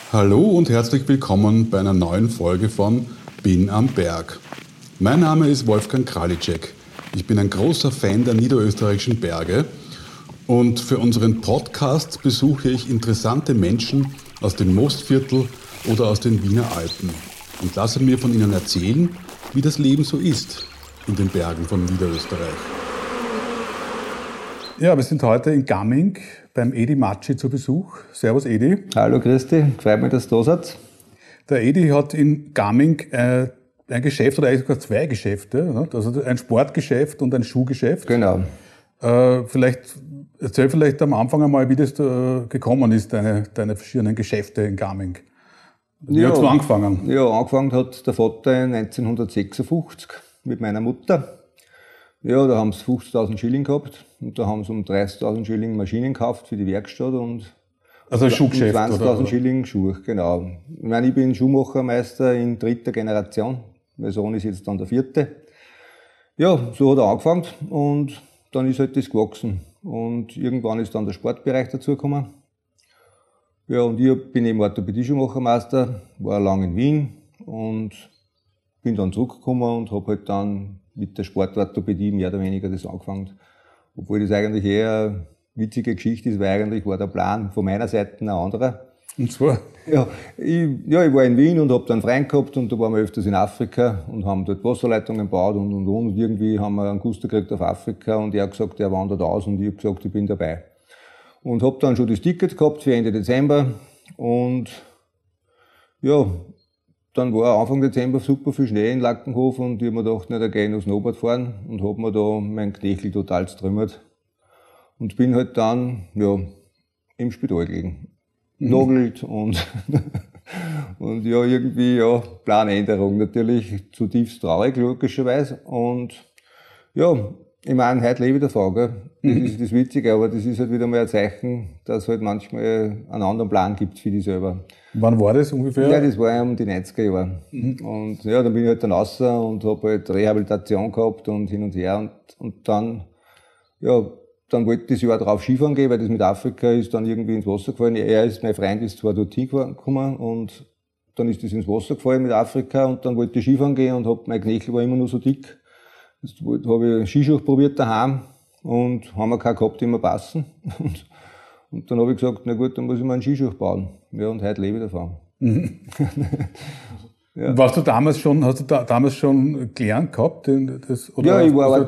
Hallo und herzlich willkommen bei einer neuen Folge von Bin am Berg. Mein Name ist Wolfgang Kralitschek. Ich bin ein großer Fan der niederösterreichischen Berge und für unseren Podcast besuche ich interessante Menschen aus dem Mostviertel oder aus den Wiener Alpen und lasse mir von ihnen erzählen, wie das Leben so ist in den Bergen von Niederösterreich. Ja, wir sind heute in Gamming beim Edi Matschi zu Besuch. Servus Edi. Hallo Christi, freut mich, dass du da seid. Der Edi hat in Gamming ein Geschäft oder eigentlich sogar zwei Geschäfte, also ein Sportgeschäft und ein Schuhgeschäft. Genau. Erzähl vielleicht am Anfang einmal, wie das gekommen ist, deine verschiedenen Geschäfte in Gamming. Wie hast du angefangen? Ja, angefangen hat der Vater 1956 mit meiner Mutter. Ja, da haben sie 50.000 Schilling gehabt und da haben sie um 30.000 Schilling Maschinen gekauft für die Werkstatt und also ein Schuhgeschäft, 20.000 Schilling Schuhe, genau. Ich meine, ich bin Schuhmachermeister in 3. Generation. Mein Sohn ist jetzt dann der 4. Ja, so hat er angefangen und dann ist halt das gewachsen. Und irgendwann ist dann der Sportbereich dazugekommen. Ja, und ich bin eben Orthopädie-Schuhmachermeister, war lange in Wien und bin dann zurückgekommen und habe halt dann mit der Sportorthopädie mehr oder weniger das angefangen. Obwohl das eigentlich eher eine witzige Geschichte ist, weil eigentlich war der Plan von meiner Seite ein anderer. Und zwar? Ja, ich war in Wien und habe dann einen Freund gehabt und da waren wir öfters in Afrika und haben dort Wasserleitungen gebaut und irgendwie haben wir einen Guster gekriegt auf Afrika und er hat gesagt, er wandert aus und ich habe gesagt, ich bin dabei. Und habe dann schon das Ticket gehabt für Ende Dezember und ja, dann war Anfang Dezember super viel Schnee in Lackenhof und ich habe mir gedacht, da gehe ich noch Snowboard fahren und habe mir da meinen Knöchel total zertrümmert. Und bin halt dann, im Spital gelegen. Nagelt und ja, irgendwie, Planänderung. Natürlich zutiefst traurig, logischerweise. Und ja, ich meine, heute lebe ich davon, gell. Das ist das Witzige, aber das ist halt wieder mal ein Zeichen, dass es halt manchmal einen anderen Plan gibt für dich selber. Wann war das ungefähr? Ja, das war ja um die 90er Jahre. Und ja, dann bin ich halt dann raus und habe halt Rehabilitation gehabt und hin und her und dann wollte ich das Jahr drauf Skifahren gehen, weil das mit Afrika ist dann irgendwie ins Wasser gefallen. Mein Freund ist zwar dort hingekommen und dann ist das ins Wasser gefallen mit Afrika und dann wollte ich Skifahren gehen und mein Knöchel war immer noch so dick. Jetzt habe ich Skischuhe probiert daheim und haben wir keinen gehabt, die mir passen. Und dann habe ich gesagt, na gut, dann muss ich mir einen Skischuh bauen. Ja, und heute lebe ich davon. Ja. Hast du damals schon gelernt gehabt? Ja, ich war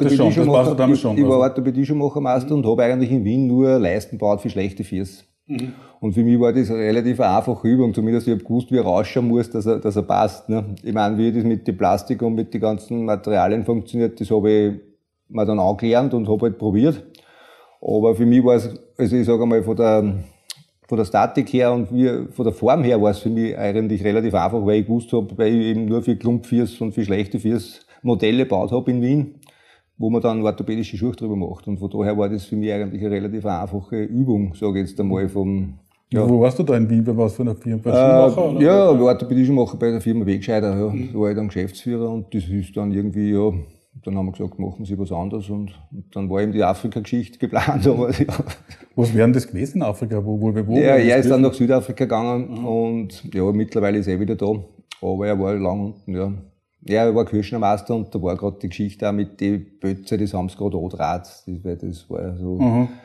Orthopädie-Schuhmachermeister und habe eigentlich in Wien nur Leisten gebaut für schlechte Füße. Und für mich war das eine relativ einfache Übung, zumindest ich habe gewusst, wie er rausschauen muss, dass er passt. Ne? Ich meine, wie das mit dem Plastik und mit den ganzen Materialien funktioniert, das habe ich mir dann angelernt und habe halt probiert. Aber für mich war es, also ich sage einmal, von der Statik her und von der Form her war es für mich eigentlich relativ einfach, weil ich gewusst habe, weil ich eben nur für Klumpfüße und für schlechte Füße Modelle gebaut habe in Wien, wo man dann orthopädische Schuhe drüber macht. Und von daher war das für mich eigentlich eine relativ einfache Übung, sage ich jetzt einmal. Wo warst du da in Wien? Was für eine Firma? Orthopädie-Schuhmacher bei der Firma Wegscheider. Ja. Da war ich dann Geschäftsführer und das ist dann irgendwie, dann haben wir gesagt, machen Sie was anderes und dann war eben die Afrika-Geschichte geplant. Aber, ja. Was wäre denn das gewesen in Afrika? Wo ja, er ist dann nach Südafrika gegangen und mittlerweile ist er wieder da. Aber er war lang unten, ja. Ja, er war Kirschnermeister und da war gerade die Geschichte auch mit den Bötzen, das haben sie gerade angedraht. Das war so,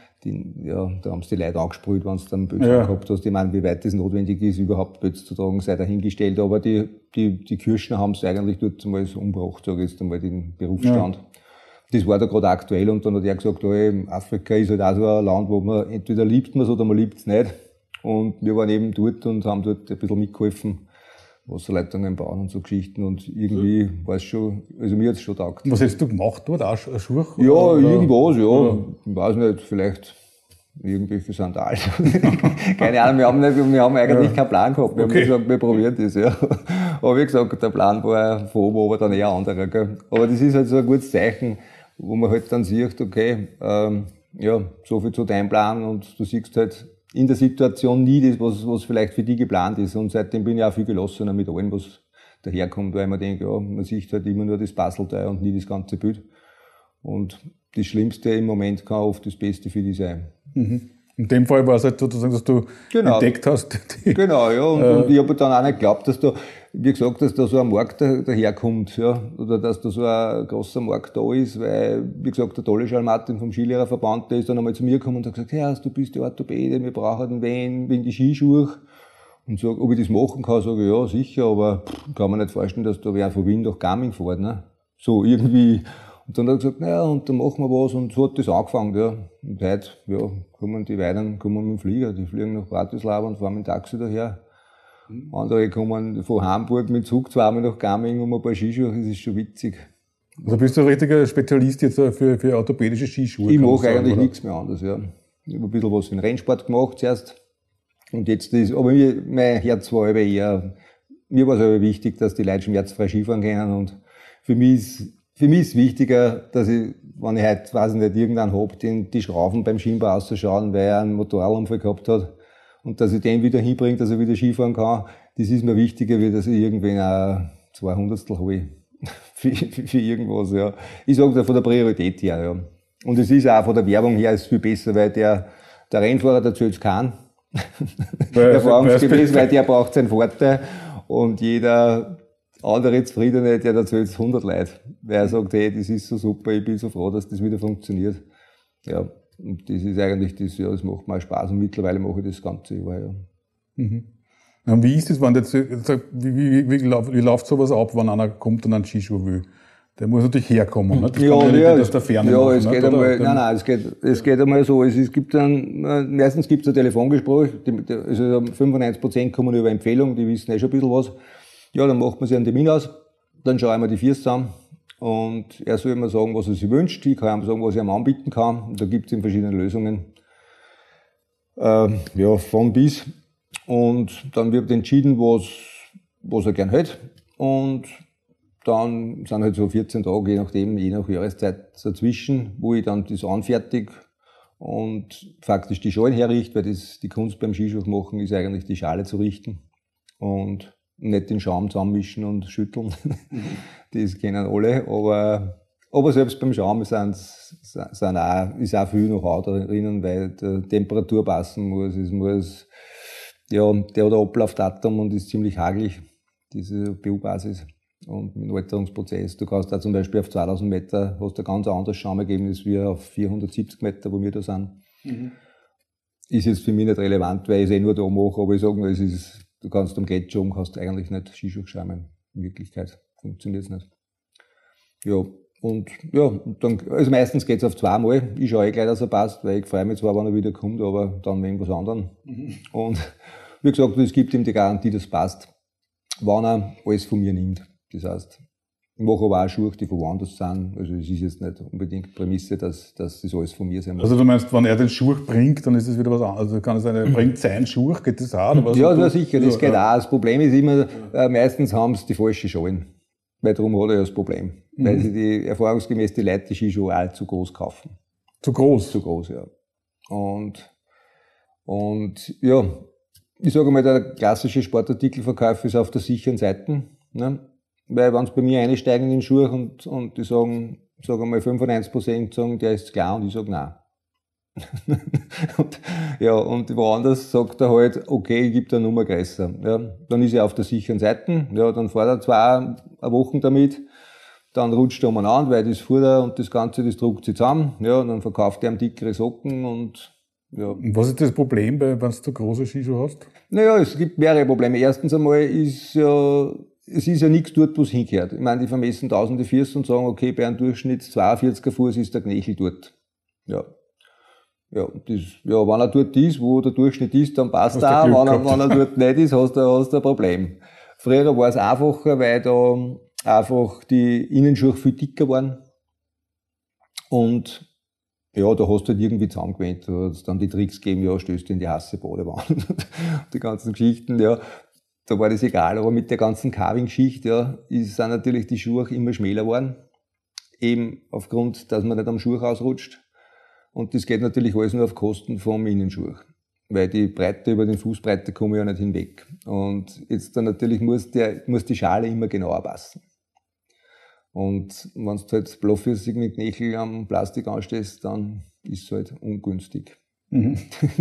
da haben sie die Leute angesprüht, wenn sie dann Bötzen gehabt hast. Ich meine, wie weit das notwendig ist, überhaupt Bötzen zu tragen, sei dahingestellt. Aber die Kirschner haben es eigentlich dort einmal so umgebracht, sage ich jetzt einmal, den Berufsstand. Ja. Das war da gerade aktuell und dann hat er gesagt, Afrika ist halt auch so ein Land, wo man entweder liebt man es oder man liebt es nicht. Und wir waren eben dort und haben dort ein bisschen mitgeholfen. Wasserleitungen bauen und so Geschichten und irgendwie war es schon, also mir hat es schon taugt. Was hast du gemacht dort? Auch Schuhe? Ja, oder? Irgendwas, ja. Oder? Ich weiß nicht, vielleicht irgendwelche Sandalen. Keine Ahnung, wir haben eigentlich keinen Plan gehabt. Wir haben gesagt, wir probieren das, ja. Aber wie gesagt, der Plan war von oben aber dann eher anderer, gell. Aber das ist halt so ein gutes Zeichen, wo man halt dann sieht, okay, so viel zu deinem Plan und du siehst halt in der Situation nie das, was vielleicht für die geplant ist. Und seitdem bin ich auch viel gelassener mit allem, was daherkommt, weil man denkt, man sieht halt immer nur das Puzzleteil und nie das ganze Bild. Und das Schlimmste im Moment kann oft das Beste für die sein. In dem Fall war es halt sozusagen, dass du entdeckt hast. Genau, ja. Und ich habe dann auch nicht geglaubt, dass da, wie gesagt, dass da so ein Markt daherkommt, ja. Oder dass da so ein großer Markt da ist, weil, wie gesagt, der tolle Charles Martin vom Skilehrerverband, der ist dann einmal zu mir gekommen und hat gesagt, hey, du bist der Orthopäde, wir brauchen wen wegen die Skischuhe. Und sag, ob ich das machen kann, sage ich, ja, sicher, aber kann man nicht vorstellen, dass da wer von Wien nach Gaming fährt, ne. So, irgendwie. Und dann hat er gesagt, naja, und dann machen wir was, und so hat das angefangen, ja. Und heute, ja, kommen die Weidern, kommen mit dem Flieger, die fliegen nach Bratislava und fahren mit dem Taxi daher. Andere kommen von Hamburg mit Zug zweimal nach Gaming um ein paar Skischuhe, das ist schon witzig. Also bist du ein richtiger Spezialist jetzt für orthopädische Skischuhe? Ich mache eigentlich nichts mehr anderes, ja. Ich habe ein bisschen was für den Rennsport gemacht zuerst. Und jetzt ist, aber mein Herz war aber eher, mir war es aber wichtig, dass die Leute schmerzfrei Skifahren können, und für mich ist wichtiger, dass ich, wenn ich heute, weiß ich nicht, irgendeinen hab, den die Schrauben beim Schienbau auszuschauen, weil er einen Motorradunfall gehabt hat, und dass ich den wieder hinbringe, dass er wieder Skifahren kann, das ist mir wichtiger, wie dass ich irgendwen ein 200 hole. für irgendwas, ja. Ich sage da von der Priorität her, ja. Und es ist auch von der Werbung her ist viel besser, weil der Rennfahrer, der zählt's keinen. Erfahrungsgemäß, weil der braucht seinen Vorteil, und jeder andere Zufriedene, der erzählt 100 Leute, weil er sagt, hey, das ist so super, ich bin so froh, dass das wieder funktioniert. Ja, und das ist eigentlich das, ja, das macht mir auch Spaß, und mittlerweile mache ich das ganze Jahr, ja. Mhm. Und wie ist das, wenn jetzt, wie läuft sowas ab, wenn einer kommt und einen Skischuh will? Der muss natürlich herkommen, ne? Das kann man ja nicht aus der Ferne machen. Es geht einmal, es geht einmal so, meistens gibt's ein Telefongespräch, also 95% kommen über Empfehlung, die wissen schon ein bisschen was. Ja, dann macht man sich einen Termin aus, dann schauen wir die Vier zusammen, und er soll immer sagen, was er sich wünscht, ich kann ihm sagen, was ich ihm anbieten kann, und da gibt's eben verschiedene Lösungen, von bis, und dann wird entschieden, was er gern hätte, und dann sind halt so 14 Tage, je nach Jahreszeit dazwischen, wo ich dann das anfertige und faktisch die Schalen herrichte, weil die Kunst beim Skischuh machen ist eigentlich die Schale zu richten und nicht den Schaum zusammenmischen und schütteln. Das kennen alle, aber selbst beim Schaum ist auch viel Know-how drinnen, weil die Temperatur passen muss. Es muss, ja, der hat ein Ablaufdatum und ist ziemlich hagelig, diese BU-Basis. Und mit dem Alterungsprozess, du kannst da zum Beispiel auf 2000 Meter, hast du ein ganz anderes Schaumergebnis wie auf 470 Meter, wo wir da sind. Mhm. Ist jetzt für mich nicht relevant, weil ich es nur da mache, aber ich sage nur, du kannst am Gletscher oben, kannst eigentlich nicht Skischuh schaumen. In Wirklichkeit funktioniert es nicht. Ja, und dann, also meistens geht's auf zweimal. Ich schaue gleich, dass er passt, weil ich freue mich zwar, wenn er wieder kommt, aber dann wegen was anderem. Mhm. Und wie gesagt, es gibt ihm die Garantie, dass es passt, wenn er alles von mir nimmt. Das heißt, ich mache aber auch Schuhe, die von woanders sind. Also es ist jetzt nicht unbedingt Prämisse, dass das alles von mir sein muss. Also du meinst, wenn er den Schuh bringt, dann ist es wieder was anderes. Also kann es bringt seinen Schuh, geht das auch? Oder was? Ja, na sicher, das geht auch. Das Problem ist immer, meistens haben sie die falschen Schalen. Weil darum hat er ja das Problem. Mhm. Weil sie erfahrungsgemäß die Leute die Skischuhe auch zu groß kaufen. Zu groß? Zu groß, ja. Und ja, ich sage mal, der klassische Sportartikelverkauf ist auf der sicheren Seite, ne? Weil wenn sie bei mir einsteigen in den Schuh und die sagen mal 95% sagen, der ist klar, und ich sage nein. und woanders sagt er halt, okay, ich gebe dir eine Nummer größer. Ja, dann ist er auf der sicheren Seite, ja, dann fährt er 2 Wochen damit, dann rutscht er umeinander, weil das fuhrt er und das Ganze, das druckt sich zusammen, ja, und dann verkauft er ihm dickere Socken und ja. Und was ist das Problem, wenn du zu große Skischuhe hast? Naja, es gibt mehrere Probleme. Erstens einmal es ist ja nichts dort, wo es hingehört. Ich meine, die vermessen tausende Füße und sagen, okay, bei einem Durchschnitt 42er Fuß ist der Knöchel dort. Ja. Ja, wenn er dort ist, wo der Durchschnitt ist, dann passt er auch. Wenn er dort nicht ist, hast du ein Problem. Früher war es einfacher, weil da einfach die Innenschuhe viel dicker waren. Und ja, da hast du halt irgendwie zusammengewöhnt. Da hat es dann die Tricks gegeben, ja, stößt du in die heiße Badewanne. Die ganzen Geschichten, ja. Da war das egal, aber mit der ganzen Carving-Geschichte, ja, sind natürlich die Schuhe immer schmäler geworden. Eben aufgrund, dass man nicht am Schuh ausrutscht. Und das geht natürlich alles nur auf Kosten vom Innenschuh. Weil die Breite über den Fußbreite komme ich ja nicht hinweg. Und jetzt dann natürlich muss die Schale immer genauer passen. Und wenn du halt blaufüßig mit Knöchel am Plastik anstehst, dann ist es halt ungünstig. Mhm.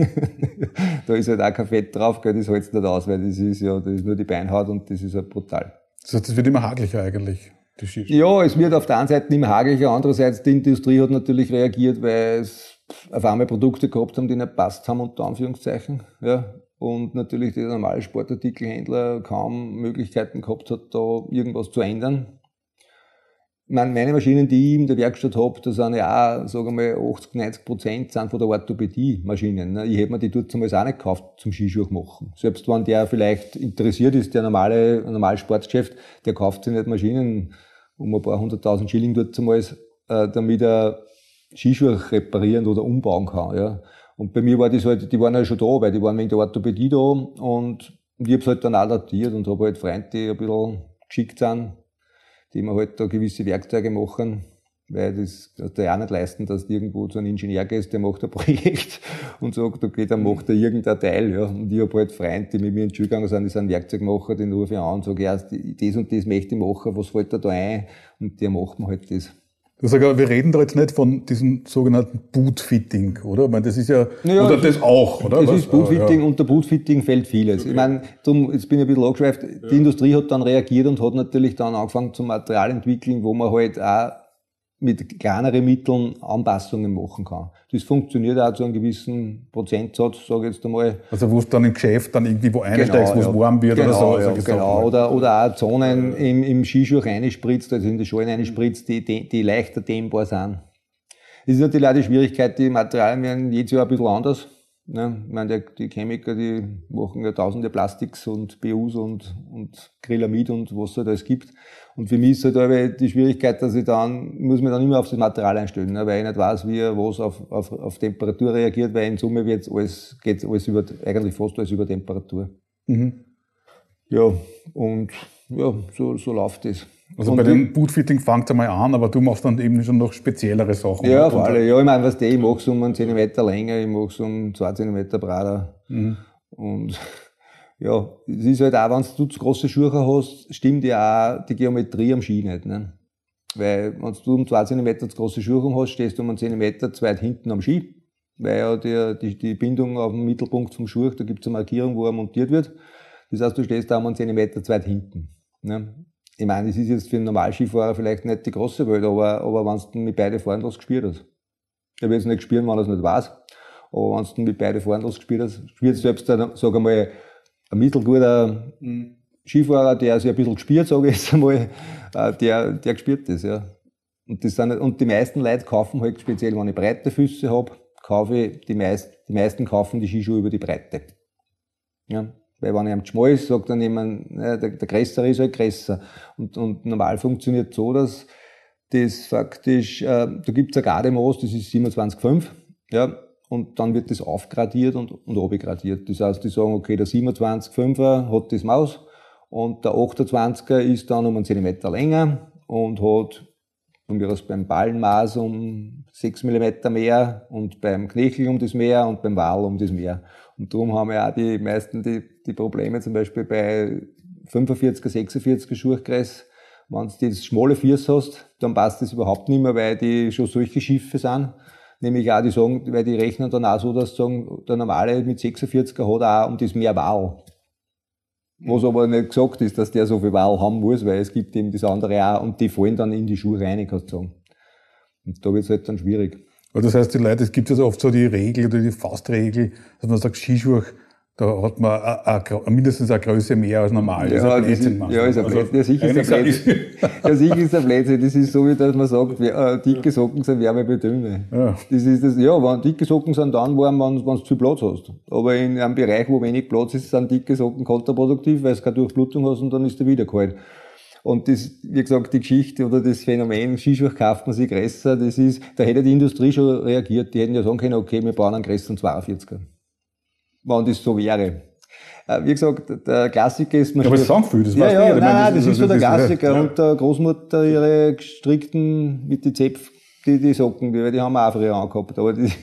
Da ist halt auch kein Fett drauf, gell, das hält's nicht aus, weil das ist nur die Beinhaut und das ist halt brutal. Das heißt, es wird immer haglicher eigentlich, die Skischuhe. Ja, es wird auf der einen Seite immer haglicher, andererseits die Industrie hat natürlich reagiert, weil es auf einmal Produkte gehabt haben, die nicht passt haben, unter Anführungszeichen, ja. Und natürlich der normale Sportartikelhändler kaum Möglichkeiten gehabt hat, da irgendwas zu ändern. Meine Maschinen, die ich in der Werkstatt habe, da sind ja auch, sagen wir mal, 80-90% sind von der Orthopädie-Maschinen. Ich hätte mir die dort zumal auch nicht gekauft zum Skischuh machen. Selbst wenn der vielleicht interessiert ist, der normale Sportgeschäft, der kauft sich nicht Maschinen um ein paar 100.000 Schilling dort zumal, damit er Skischuhe reparieren oder umbauen kann, ja. Und bei mir war das halt, die waren ja schon da, weil die waren wegen der Orthopädie da und ich habe es halt dann adaptiert und habe halt Freunde, die ein bisschen geschickt sind, die mir halt da gewisse Werkzeuge machen, weil das kannst du ja auch nicht leisten, dass du irgendwo zu einem Ingenieur gehst, der macht ein Projekt und sagt, okay, dann macht er irgendein Teil, ja. Und ich habe halt Freunde, die mit mir in die Schule gegangen sind, die sind Werkzeugmacher, den rufe ich an und sage, ja, das und das möchte ich machen, was fällt dir da ein? Und der macht mir halt das. Du sagst aber, wir reden da jetzt nicht von diesem sogenannten Bootfitting, oder? Ich meine, das ist ja, naja, oder das auch, oder? Das ist Bootfitting, und unter Bootfitting fällt vieles. Okay. Ich meine, jetzt bin ich ein bisschen angeschweift, die Industrie hat dann reagiert und hat natürlich dann angefangen zum Material entwickeln, wo man halt auch mit kleineren Mitteln Anpassungen machen kann. Das funktioniert auch zu einem gewissen Prozentsatz, sage ich jetzt einmal. Also wo du dann im Geschäft dann irgendwie wo einsteigst, wo es warm wird oder so. Ja, genau. Oder auch Zonen im Skischuh reinspritzt, also in die Schallen reinspritzt, die leichter dehnbar sind. Das ist natürlich auch die Schwierigkeit, die Materialien werden jedes Jahr ein bisschen anders. Ne? Ich meine, die Chemiker, die machen ja tausende Plastiks und BUs und Acrylamid und was es halt alles gibt. Und für mich ist halt aber die Schwierigkeit, dass muss mich dann immer auf das Material einstellen, ne? Weil ich nicht weiß, wie was auf Temperatur reagiert, weil in Summe geht alles eigentlich fast alles über Temperatur. Mhm. Ja, und ja, so läuft das. Also und bei dem Bootfitting fängt es einmal an, aber du machst dann eben schon noch speziellere Sachen. Ja, vor allem. Ja, ich meine, ich mache es um 1 Zentimeter länger, ich mache es um 2 Zentimeter breiter. Mhm. Und ja, es ist halt auch, wenn du zu grosse Schuhe hast, stimmt ja auch die Geometrie am Ski nicht, ne? Weil, wenn du um 2 Zentimeter zu grosse Schuhe hast, stehst du um 1 Zentimeter zu weit hinten am Ski. Weil ja die Bindung auf dem Mittelpunkt vom Schuh, da gibt es eine Markierung, wo er montiert wird. Das heißt, du stehst da um 1 Zentimeter zu weit hinten, ne? Ich meine, das ist jetzt für einen Normalskifahrer vielleicht nicht die große Welt, aber wenn du mit beide fahren lässt, gespürt hast. Ich will jetzt nicht spüren, wenn er es nicht weiß. Aber wenn du mit beide fahren lässt, gespürt hast, spürt selbst, sag einmal, ein mittelguter Skifahrer, der sich ein bisschen gespürt, sage ich jetzt einmal, der spürt das, ja. Und die meisten Leute kaufen halt, speziell wenn ich breite Füße habe, die meisten kaufen die Skischuhe über die Breite. Ja. Weil wenn einem schmal ist, sagt dann jemand, der Größere ist halt größer. Und normal funktioniert so, dass das faktisch, da gibt's ein Gardemaß, das ist 27,5, ja, und dann wird das aufgradiert und runtergradiert. Das heißt, die sagen, okay, der 27,5er hat das Maß und der 28er ist dann um 1 Zentimeter länger und hat von mir aus beim Ballenmaß um 6 Millimeter mehr und beim Knöchel um das mehr und beim Wal um das mehr. Und darum haben ja auch die meisten die Probleme, zum Beispiel bei 45er, 46er Schuhgröße. Wenn du das schmale Füße hast, dann passt das überhaupt nicht mehr, weil die schon solche Schiffe sind. Nämlich auch, die sagen, weil die rechnen dann auch so, dass sie sagen, der normale mit 46er hat auch um das mehr Wal. Was aber nicht gesagt ist, dass der so viel Wal haben muss, weil es gibt eben das andere auch und die fallen dann in die Schuhe rein, kannst du sagen. Und da wird es halt dann schwierig. Aber das heißt, die Leute, es gibt ja so oft so die Regel oder die Faustregel, dass man sagt, Skischuhe, da hat man mindestens eine Größe mehr als normal. Ja, das ist ein Blödsinn. Ja, sicher ist ein Blödsinn. Ja, sicher ist ein Blödsinn. Das ist so, wie dass man sagt, dicke Socken sind wärmer wie dünne. Ja. Das ist das, ja, wenn dicke Socken sind dann warm, wenn du viel Platz hast. Aber in einem Bereich, wo wenig Platz ist, sind dicke Socken kontraproduktiv, weil du keine Durchblutung hast und dann ist der wieder kalt. Und das, wie gesagt, die Geschichte oder das Phänomen, Skischuhe kauft man sich größer, das ist, da hätte die Industrie schon reagiert. Die hätten ja sagen können, okay, wir bauen einen größeren 42er. Wenn das so wäre. Wie gesagt, der Klassiker ist... Ja, aber das sagen viele, das weißt du. Nein, das ist so der Klassiker. Ja. Und der Großmutter ihre gestrickten, mit die Zepf, die Socken, die haben wir auch früher angehabt. Aber das,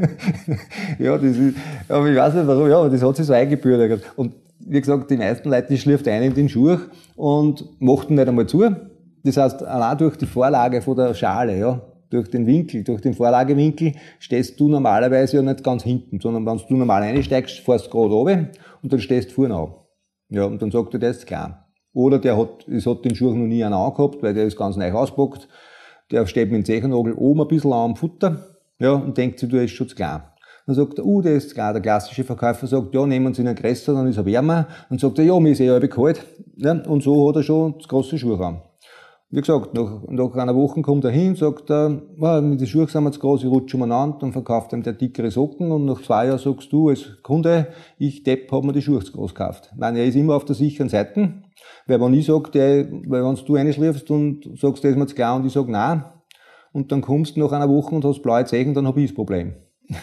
ja, das ist, aber ich weiß nicht warum, ja, aber das hat sich so eingebürgert. Und wie gesagt, die meisten Leute, die schlürft ein in den Schuh und machten nicht einmal zu. Das heißt, allein durch die Vorlage von der Schale, ja, durch den Winkel, durch den Vorlagewinkel, stehst du normalerweise ja nicht ganz hinten, sondern wenn du normal einsteigst, fährst du gerade runter und dann stehst du vorne an. Ja, und dann sagt er, der ist klein. Oder es hat den Schuh noch nie einen angehabt, weil der ist ganz neu auspackt. Der steht mit dem Zechennagel oben ein bisschen am Futter, ja, und denkt sich, du ist schon zu klein. Dann sagt er, der ist zu klein. Der klassische Verkäufer sagt, ja, nehmen Sie einen größer, dann ist er wärmer. Dann sagt er, ja, mir ist halb kalt. Ja, und so hat er schon das grosse Schuh an. Wie gesagt, nach einer Woche kommt er hin, sagt er, mit den Schuhen sind wir zu groß, ich rutsche umeinander, dann verkauft ihm der dickere Socken und nach 2 Jahren sagst du als Kunde, ich Depp, hab mir die Schuhe zu groß gekauft. Nein, er ist immer auf der sicheren Seite, weil wenn ich sag, weil wenn du reinschläfst und sagst, der ist mir zu klein und ich sag nein, und dann kommst du nach einer Woche und hast blaue Zeichen, dann hab ich das Problem.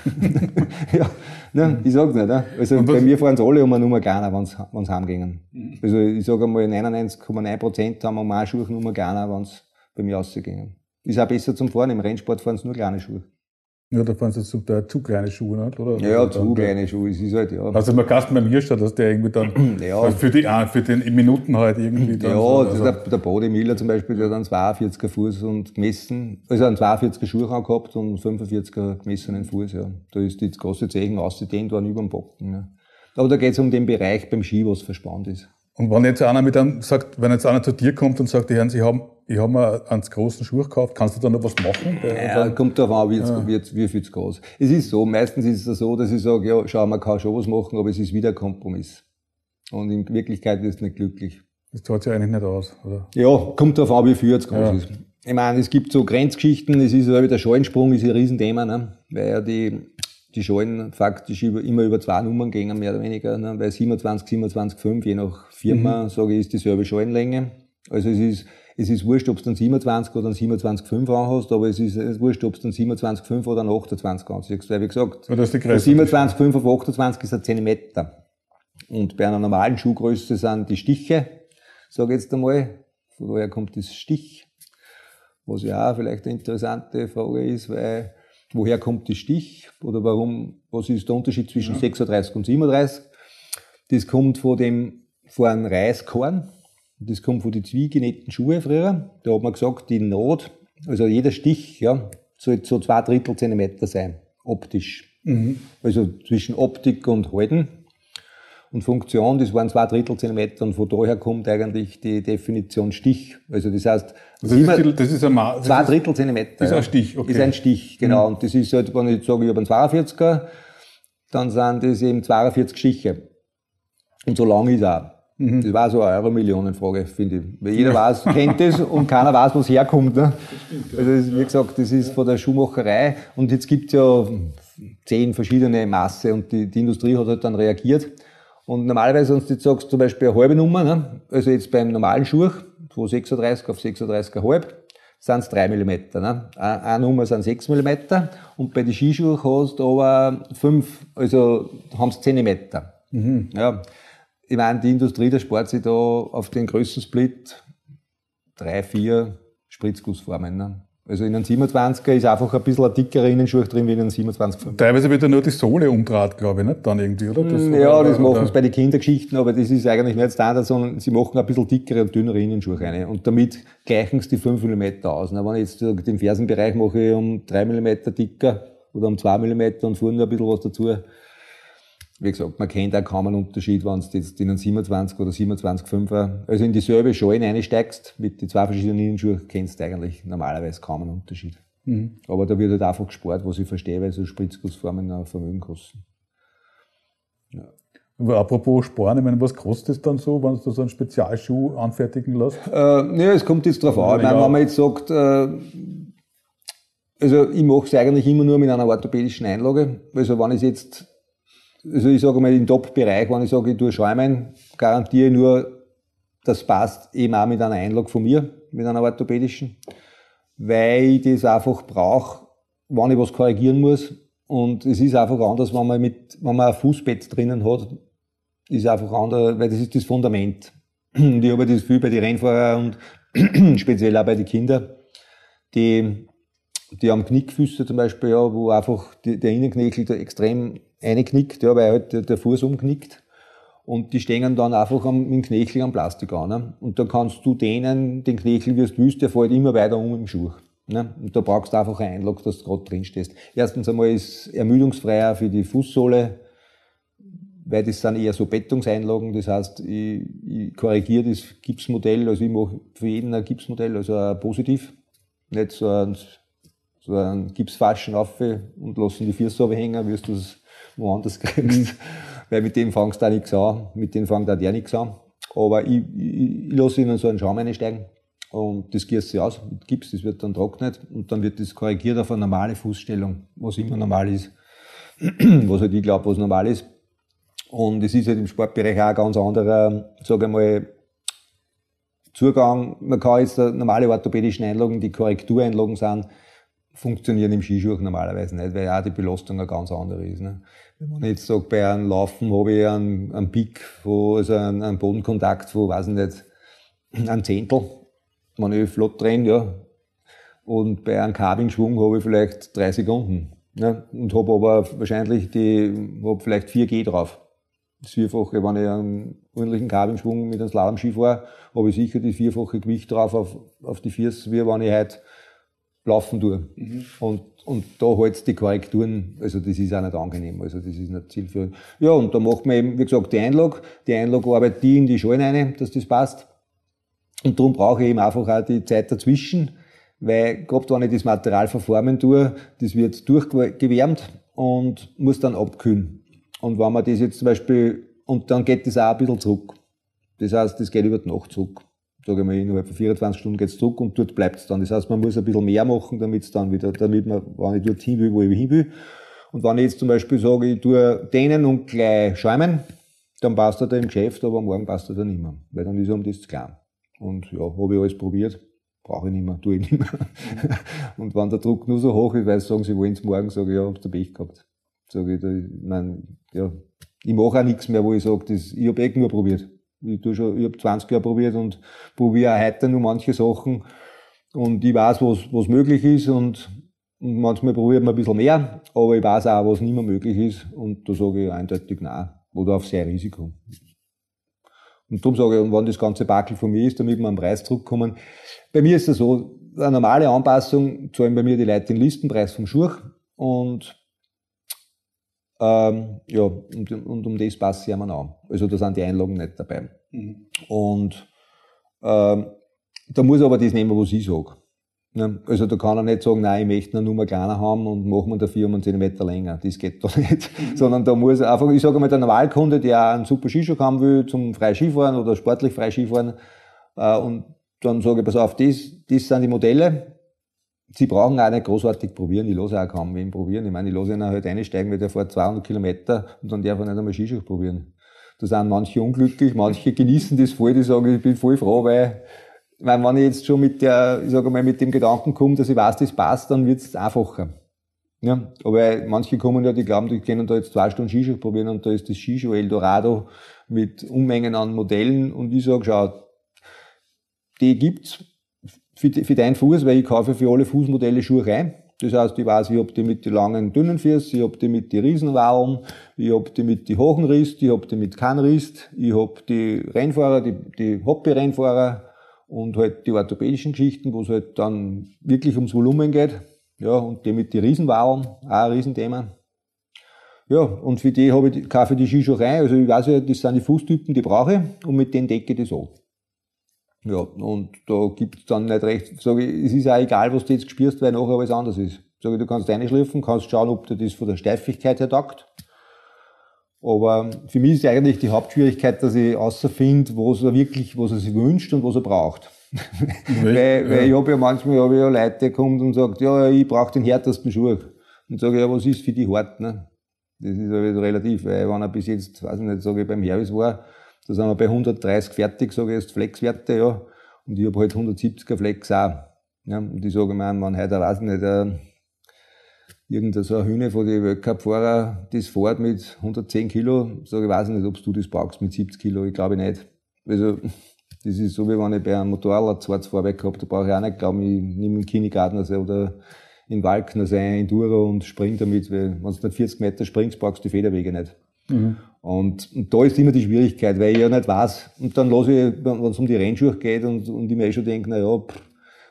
Ja, ne, ich sag's nicht. Ne? Also bei mir fahren sie alle um eine Nummer kleiner, wenn's heimgehen. Also ich sage einmal, 99,9% haben um eine Schuhnummer kleiner, wenn's bei mir rausgehen. Ist auch besser zum Fahren. Im Rennsport fahren sie nur kleine Schuhe. Ja, da fahren sie zum Teil zu kleine Schuhe, nicht? Oder? Ja, zu kleine Schuhe. Es ist halt, ja. Also man kann es beim Hirscher, dass der irgendwie dann ja. für den Minuten halt irgendwie dann. Ja, so, also der Bode Miller zum Beispiel, der hat einen 42er Fuß und gemessen, also einen 42er Schuh gehabt und 45er gemessenen Fuß, ja. Da ist die große Zeichen ausgedehnt worden über dem Bocken, ja. Aber da geht's um den Bereich beim Ski, was verspannt ist. Und wenn jetzt einer wenn jetzt einer zu dir kommt und sagt, die Herren, ich hab mir einen großen Schuh gekauft, kannst du da noch was machen? Ja, kommt darauf an, wie viel zu groß. Es ist so, meistens ist es so, dass ich sage, ja, schau, man kann schon was machen, aber es ist wieder ein Kompromiss. Und in Wirklichkeit wirst du nicht glücklich. Das zahlt sich eigentlich nicht aus, oder? Ja, kommt darauf an, wie viel zu groß ist. Ich meine, es gibt so Grenzgeschichten, es ist so wie der Schalensprung, ist ein Riesenthema, ne? Weil ja die Schalen faktisch immer über 2 Nummern gehen, mehr oder weniger, ne? Weil 27, 27, 5, je nach Firma, sage ich, ist dieselbe Schalenlänge. Also es ist wurscht, ob du einen 27 oder einen 27,5 anhast, aber es ist wurscht, ob du einen 27,5 oder einen 28 anziehst. Weil, wie gesagt, von 27,5 auf 28 ist ein Zentimeter. Und bei einer normalen Schuhgröße sind die Stiche, sage ich jetzt einmal, von woher kommt das Stich? Was ja auch vielleicht eine interessante Frage ist, weil woher kommt der Stich oder was ist der Unterschied zwischen 36 und 37? Das kommt von einem Reiskorn, das kommt von den zwiegenähten Schuhen früher. Da hat man gesagt, die Naht, also jeder Stich, ja, soll so 2/3 Zentimeter sein, optisch. Also zwischen Optik und Halten. Und Funktion, das waren 2/3 Zentimeter und von daher kommt eigentlich die Definition Stich. Also das heißt, das ist 2/3 Zentimeter. Ist ein Stich, okay. Ist ein Stich, genau. Und das ist halt, wenn ich sage, ich habe einen 42er, dann sind das eben 42 Stiche. Und so lang ist auch. Das war so eine Euro-Millionen-Frage, finde ich. Weil jeder kennt das und keiner weiß, wo es herkommt. Ne? Also wie gesagt, das ist von der Schuhmacherei und jetzt gibt es ja 10 verschiedene Maße und die Industrie hat halt dann reagiert. Und normalerweise, wenn du jetzt sagst, zum Beispiel eine halbe Nummer, ne? Also jetzt beim normalen Schuh, von 36 auf 36,5, sind es 3 mm. Ne? Eine Nummer sind 6 mm und bei den Skischuhen hast du aber 5, also haben sie 10 mm. Ja. Ich meine, die Industrie, der spart sich da auf den Größensplit 3, 4 Spritzgussformen. Ne? Also in einem 27er ist einfach ein bisschen ein dickerer Innenschuh drin wie in einem 27,5. Teilweise wird ja nur die Sohle umdraht, glaube ich, nicht? Dann irgendwie, oder? Das machen sie bei den Kindergeschichten, aber das ist eigentlich nicht Standard, sondern sie machen ein bisschen dickere und dünnere Innenschuhe rein. Und damit gleichen sie die 5 mm aus. Wenn ich jetzt den Fersenbereich mache um 3 mm dicker oder um 2 mm und vorne ein bisschen was dazu. Wie gesagt, man kennt auch kaum einen Unterschied, wenn du jetzt in einen 27 oder 27,5er, also in dieselbe Schalen einsteigst, mit den 2 verschiedenen Innenschuhen, kennst du eigentlich normalerweise kaum einen Unterschied. Aber da wird halt einfach gespart, was ich verstehe, weil so Spritzgussformen ein Vermögen kosten. Ja. Aber apropos Sparen, ich meine, was kostet es dann so, wenn du so einen Spezialschuh anfertigen lässt? Es kommt jetzt drauf an. Ich meine, wenn man jetzt sagt, also ich mache es eigentlich immer nur mit einer orthopädischen Einlage. Also wenn ich jetzt, also ich sage mal im Top-Bereich, wenn ich sage, ich tue Schäumen, garantiere ich nur, das passt eben auch mit einer Einlage von mir, mit einer orthopädischen, weil ich das einfach brauche, wenn ich was korrigieren muss. Und es ist einfach anders, wenn man ein Fußbett drinnen hat, ist einfach anders, weil das ist das Fundament. Und ich habe das viel bei den Rennfahrern und speziell auch bei den Kindern, die haben Knickfüße zum Beispiel, ja, wo einfach der Innenknöchel da extrem reinknickt, ja, weil halt der Fuß umknickt. Und die stehen dann einfach mit dem Knöchel am Plastik an. Ne? Und dann kannst du den Knöchel, wie du willst, der fällt immer weiter um im Schuh. Ne? Und da brauchst du einfach eine Einlage, dass du gerade drin stehst. Erstens einmal ist ermüdungsfreier für die Fußsohle, weil das sind eher so Bettungseinlagen, das heißt, ich korrigiere das Gipsmodell, also ich mache für jeden ein Gipsmodell, also ein positiv, nicht so ein Gipsfaschen auf und lassen die Füße runterhängen, wie du es woanders kriegst, weil mit dem fangst du auch nichts an, mit dem fängt auch der nichts an, aber ich lasse ihnen so einen Schaum einsteigen und das gießt sie aus mit Gips, das wird dann trocknet und dann wird das korrigiert auf eine normale Fußstellung, was immer normal ist, was halt ich glaube, was normal ist. Und es ist halt im Sportbereich auch ein ganz anderer, sage ich mal, Zugang. Man kann jetzt normale orthopädische Einlagen, die Korrektureinlagen sind, funktionieren im Skischuh normalerweise nicht, weil auch die Belastung eine ganz andere ist. Ne? Wenn man jetzt sagt, bei einem Laufen habe ich einen Peak, also einen Bodenkontakt von, weiß ich nicht, ein Zehntel, wenn ich flott renne, ja. Und bei einem Carving-Schwung habe ich vielleicht 3 Sekunden. Ne? Und habe aber wahrscheinlich habe vielleicht 4G drauf. Das Vierfache, wenn ich einen ordentlichen Carving-Schwung mit einem Slalom-Ski fahre, habe ich sicher das 4-fache Gewicht drauf auf die Füße, wie wenn ich halt laufen tue. Mhm. Und da halt die Korrekturen, also das ist auch nicht angenehm, also das ist nicht zielführend. Ja, und da macht man eben, wie gesagt, die Einlage arbeitet die in die Schalen rein, dass das passt. Und darum brauche ich eben einfach auch die Zeit dazwischen, weil gerade wenn ich das Material verformen tue, das wird durchgewärmt und muss dann abkühlen. Und wenn man das jetzt zum Beispiel, und dann geht das auch ein bisschen zurück. Das heißt, das geht über die Nacht zurück. Sage ich mal, innerhalb von 24 Stunden geht's zurück und dort bleibt's dann. Das heißt, man muss ein bisschen mehr machen, damit man, wenn ich dort hin will, wo ich hin will. Und wenn ich jetzt zum Beispiel sage, ich tue dehnen und gleich schäumen, dann passt er da im Geschäft, aber morgen passt er da nicht mehr. Weil dann ist er um das zu klein. Und ja, habe ich alles probiert. Brauche ich nicht mehr, tue ich nicht mehr. Und wenn der Druck nur so hoch ist, weil sie sagen, sie wollen es morgen, sage ich, ja, habt ihr Pech gehabt. Sage ich, ich mache auch nichts mehr, wo ich sage, ich habe nur probiert. Ich habe 20 Jahre probiert und probiere auch heute nur manche Sachen. Und ich weiß, was möglich ist und manchmal probiert man ein bisschen mehr, aber ich weiß auch, was nicht mehr möglich ist. Und da sage ich eindeutig nein. Oder auf sehr Risiko. Und darum sage ich, und wenn das ganze Backel von mir ist, damit wir am Preis zurückkommen. Bei mir ist es so, eine normale Anpassung zahlen bei mir die Leute den Listenpreis vom Schuh und um das passe ich einmal an. Also da sind die Einlagen nicht dabei. Mhm. Und da muss er aber das nehmen, was ich sage. Ne? Also da kann er nicht sagen, nein, ich möchte eine Nummer kleiner haben und machen wir dafür um einen Zentimeter länger. Das geht doch nicht. Mhm. Sondern da muss er einfach, ich sage mal, der Normalkunde, der auch einen super Skischuh haben will, zum frei Skifahren oder sportlich frei Skifahren, und dann sage ich, pass auf, das sind die Modelle. Sie brauchen auch nicht großartig probieren. Ich lasse auch kaum wen probieren. Ich meine, ich lasse ihn halt einsteigen, weil der fährt 200 Kilometer und dann darf er nicht einmal Skischuh probieren. Da sind manche unglücklich, manche genießen das voll, die sagen, ich bin voll froh, weil, wenn ich jetzt schon mit dem Gedanken komme, dass ich weiß, das passt, dann wird es einfacher. Ja, aber manche kommen ja, die glauben, die können da jetzt 2 Stunden Skischuh probieren und da ist das Skischuh Eldorado mit Unmengen an Modellen und ich sage, schau, die gibt's für deinen Fuß, weil ich kaufe für alle Fußmodelle Schuhe rein. Das heißt, ich weiß, ich hab die mit den langen, dünnen Füßen, ich hab die mit den Riesenwahlen, ich hab die mit den hohen Rist, ich hab die mit keinem Rist, ich hab die Rennfahrer, die Hobby-Rennfahrer und halt die orthopädischen Geschichten, wo es halt dann wirklich ums Volumen geht. Ja, und die mit den Riesenwahlen, auch ein Riesenthema. Ja, und für die kaufe ich die Skischuhe rein. Also ich weiß ja, das sind die Fußtypen, die brauche ich und mit denen decke ich das an. Ja, und da gibt's dann nicht recht, sage ich, es ist auch egal, was du jetzt gespürst, weil nachher alles anders ist. Sage ich, du kannst reinschliffen, kannst schauen, ob dir das von der Steifigkeit her taugt. Aber für mich ist eigentlich die Hauptschwierigkeit, dass ich außerfinde, was er sich wünscht und was er braucht. weil ich habe ja manchmal Leute, die kommen und sagen, ja, ich brauche den härtesten Schuh. Und sage ich, ja, was ist für die hart, ne? Das ist aber relativ, weil wenn er bis jetzt, weiß ich nicht, sage ich, beim Hervis war, da sind wir bei 130 fertig, sage ich jetzt, Flexwerte, ja. Und ich habe halt 170er Flex auch. Ja, und ich sage mir, wenn heute, weiß ich nicht, irgendeine so eine Hühne von den Weltcup-Fahrern, das fährt mit 110 Kilo, sage ich, weiß nicht, ob du das brauchst mit 70 Kilo, ich glaube nicht. Also, das ist so, wie wenn ich bei einem Motorrad zweites Fahrwerk habe, da brauche ich auch nicht glauben, ich nehme einen Kindergartner oder in Walkner sein Enduro und spring damit, weil wenn du nicht 40 Meter springst, brauchst du die Federwege nicht. Mhm. Und da ist immer die Schwierigkeit, weil ich ja nicht weiß. Und dann lasse ich, wenn es um die Rennschuhe geht und ich mir schon denke,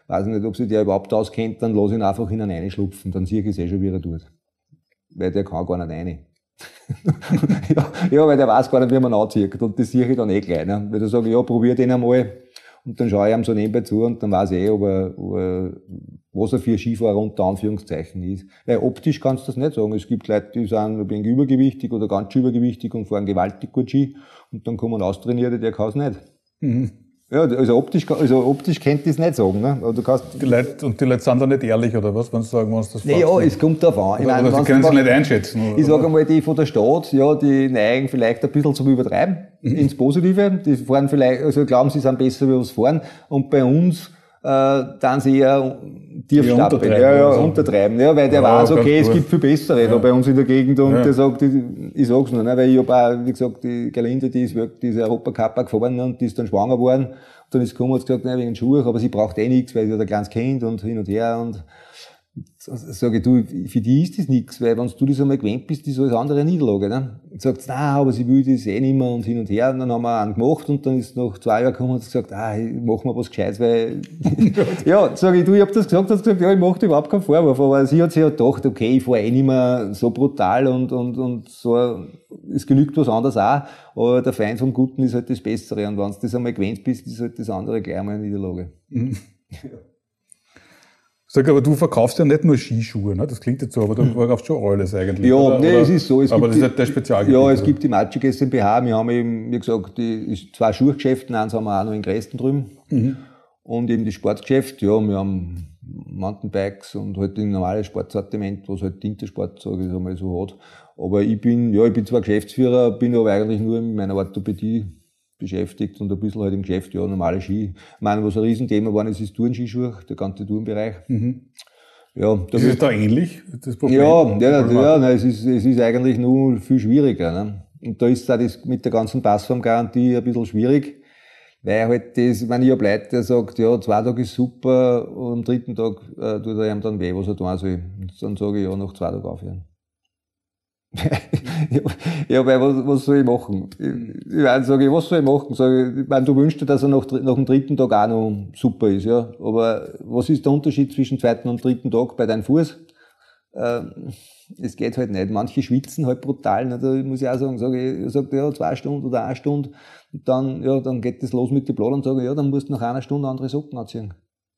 weiß ich nicht, ob sich der überhaupt auskennt, dann lass ihn einfach in einen reinschlupfen, dann sehe ich es schon, wie er tut. Weil der kann gar nicht rein. ja, weil der weiß gar nicht, wie man anzieht. Und das sehe ich dann gleich. Ne? Weil da sage ich, ja, probier den einmal. Und dann schaue ich ihm so nebenbei zu und dann weiß ich was er für Skifahrer unter Anführungszeichen ist. Weil optisch kannst du das nicht sagen. Es gibt Leute, die sind ein wenig übergewichtig oder ganz übergewichtig und fahren gewaltig gut Ski. Und dann kommen Austrainierte, der kann es nicht. Mhm. Ja, also optisch kennt das nicht sagen, ne? Du kannst die Leute sind da nicht ehrlich, oder was, wenn sie sagen, wenn sie das fragst? Ja, es kommt darauf an. Ich meine, sie können es nicht einschätzen. Ich sage einmal, die von der Stadt, ja, die neigen vielleicht ein bisschen zum Übertreiben, ins Positive. Die fahren vielleicht, also glauben, sie sind besser, wie was fahren. Und bei uns, dann sie eher tiefstapeln. Untertreiben. Ja, weil der weiß, okay, es gibt viel bessere da bei uns in der Gegend. Und der sagt, ich sag's nur, ne, weil ich hab auch, wie gesagt, die Gerlinde, die ist Europacup gefahren und die ist dann schwanger geworden. Und dann ist gekommen und hat gesagt, nein, wegen Schuhe, aber sie braucht nichts, weil sie hat ein kleines Kind und hin und her. Und sage ich, du, für die ist das nichts, weil wenn du das einmal gewöhnt bist, ist alles andere eine Niederlage. Ne? Sagt, nein, aber sie will das nicht mehr und hin und her. Und dann haben wir einen gemacht und dann ist nach 2 Jahren gekommen und hat gesagt, ich mach mal was Gescheites, weil, ja, sage ich, du, ich hab das gesagt, hat gesagt, ja, ich mach dir überhaupt keinen Vorwurf, aber sie hat sich ja gedacht, okay, ich fahr nicht mehr so brutal und so, es genügt was anderes auch, aber der Feind vom Guten ist halt das Bessere und wenn du das einmal gewöhnt bist, ist halt das andere gleich einmal eine Niederlage. Mhm. Sag, aber du verkaufst ja nicht nur Skischuhe, ne? Das klingt jetzt so, aber du verkaufst schon alles eigentlich. Ja, oder? Nee, es ist so. Aber das ist halt der Spezialgebiet. Ja, es gibt die Magic GmbH, wir haben eben, wie gesagt, die 2 Schuhgeschäfte, eins haben wir auch noch in Dresden drüben. Mhm. Und eben das Sportgeschäft, ja, wir haben Mountainbikes und halt ein normales Sportsortiment, was halt Wintersport, sage ich einmal, so hat. Aber ich bin zwar Geschäftsführer, bin aber eigentlich nur in meiner Orthopädie beschäftigt und ein bisschen halt im Geschäft, ja, normale Ski. Ich meine, was ein Riesenthema war, ist Tourenskischuhe, der ganze Tourenbereich. Mhm. Ja, ist es da ähnlich, das Problem? Ja, es ist eigentlich nur viel schwieriger, ne? Und da ist auch das mit der ganzen Passformgarantie ein bisschen schwierig, weil halt das, ich meine, ich hab Leute, der sagt, ja, 2 Tage ist super, und am 3. Tag tut er ihm dann weh, was er tun soll. Und dann sage ich, ja, nach 2 Tagen aufhören. Ja, weil was soll ich machen? Ich meine, sage ich, was soll ich machen? Sage ich meine, du wünschst dir, dass er nach dem 3. Tag auch noch super ist, ja. Aber was ist der Unterschied zwischen 2. und 3. Tag bei deinem Fuß? Es geht halt nicht. Manche schwitzen halt brutal. Ne? Da muss ich auch sagen, sagt ja, 2 Stunden oder 1 Stunde. Und dann geht das los mit den Blatt und sage, ja, dann musst du nach 1 Stunde andere Socken anziehen.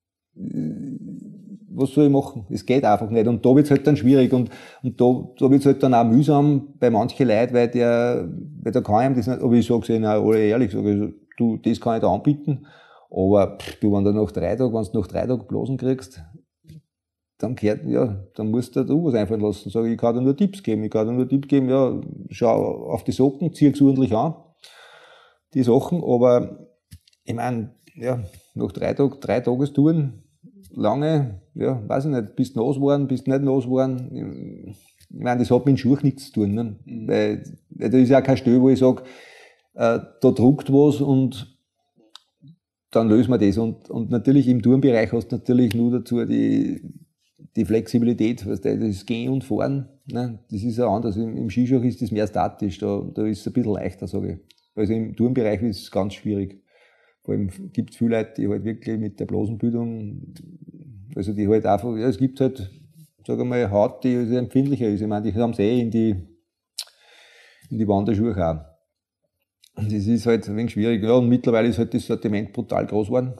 Was soll ich machen? Es geht einfach nicht. Und da wird's halt dann schwierig. Und da wird's halt dann auch mühsam bei manchen Leuten, weil da kann einem das nicht, aber ich sag's ihnen auch alle ehrlich, du, das kann ich da anbieten. Aber, du, wenn du nach 3 Tagen Blasen kriegst, dann musst du was einfallen lassen. Sag ich kann dir nur Tipps geben. Ja, schau auf die Socken, zieh's ordentlich an. Die Sachen, aber, ich meine, ja, nach 3 Tagestouren, lange, ja, weiß ich nicht, bist du nass geworden, bist nicht nass geworden. Ich meine, das hat mit dem Schuh nichts zu tun, ne? Weil da ist ja kein Stelle, wo ich sage, da druckt was und dann lösen wir das. Und natürlich im Tourenbereich hast du natürlich nur dazu die Flexibilität, weißt du, das Gehen und Fahren, ne? Das ist ja anders. Im Skischuh ist das mehr statisch, da ist es ein bisschen leichter, sage ich. Also im Tourenbereich ist es ganz schwierig. Vor allem gibt es viele Leute, die halt wirklich mit der Blasenbildung, also die halt einfach, ja, es gibt halt, sag mal, Haut, die empfindlicher ist. Ich meine, die haben es in die Wanderschuhe auch. Und das ist halt ein wenig schwierig. Ja, und mittlerweile ist halt das Sortiment brutal groß geworden.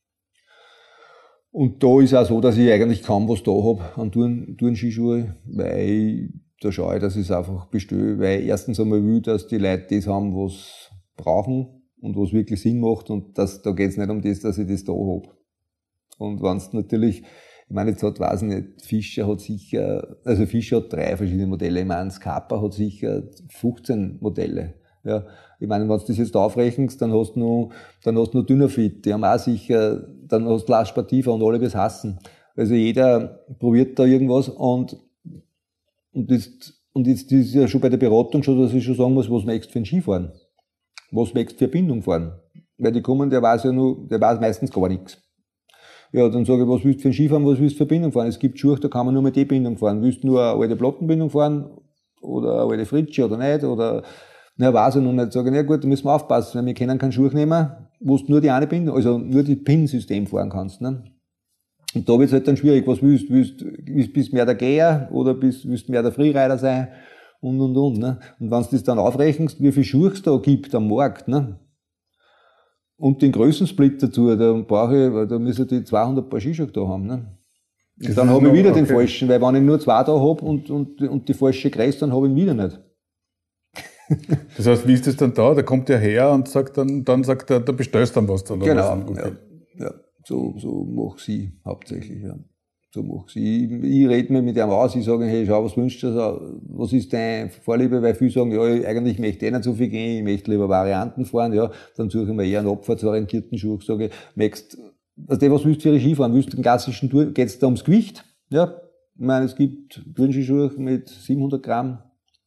Und da ist auch so, dass ich eigentlich kaum was da habe an Tourenskischuhe, weil da schaue ich, dass ich es einfach bestelle, weil erstens einmal will, dass die Leute das haben, was brauchen und was wirklich Sinn macht und da geht es nicht um das, dass ich das da habe. Und wenn es natürlich, ich meine, jetzt weiß ich nicht, Fischer hat 3 verschiedene Modelle, ich meine, Scapa hat sicher 15 Modelle. Ja, ich meine, wenn du das jetzt aufrechnest, dann hast du noch Dynafit, die haben auch sicher, dann hast du La Sportiva und alle das hassen. Also jeder probiert da irgendwas und jetzt ist ja schon bei der Beratung schon, dass ich schon sagen muss, was möchtest du für ein Skifahren? Was möchtest du für Bindung fahren? Weil die kommen, der weiß meistens gar nichts. Ja, dann sage ich, was willst du für ein Skifahren, was willst du für Bindung fahren? Es gibt Schuhe, da kann man nur mit die Bindung fahren. Willst du nur eine alte Plattenbindung fahren? Oder eine alte Fritsche oder nicht? Oder, weiß ich noch nicht. Sage ich, ja gut, da müssen wir aufpassen, weil wir können keinen Schuh nehmen, wo du nur die eine Bindung, also nur die Pin-System fahren kannst, ne? Und da wird es halt dann schwierig, was willst du mehr der Geher oder willst du mehr der Freerider sein und. Ne? Und wenn du das dann aufrechnest, wie viel Schuhe es da gibt am Markt, ne? Und den Größensplit dazu, da müssen die 200 Paar Skischuhe da haben, ne? Und dann habe ich wieder den falschen, weil wenn ich nur 2 da habe und die falsche Größe, dann habe ich ihn wieder nicht. Das heißt, wie ist das dann da? Da kommt der her und sagt dann sagt er, da bestellst du dann was. Oder genau, was? Ja. So mache ich hauptsächlich, ja. So mache ich rede mir mit ihm aus, ich sage, hey, schau, was wünschst du, was ist deine Vorliebe, weil viele sagen, ja, eigentlich möchte ich nicht so viel gehen, ich möchte lieber Varianten fahren, ja, dann suche ich mir eher einen abfahrtsorientierten Schuh, sage, was willst du für eine Skifahren, willst du den klassischen Tour, geht's da ums Gewicht, ja, ich meine, es gibt Tourenskischuhe mit 700 Gramm,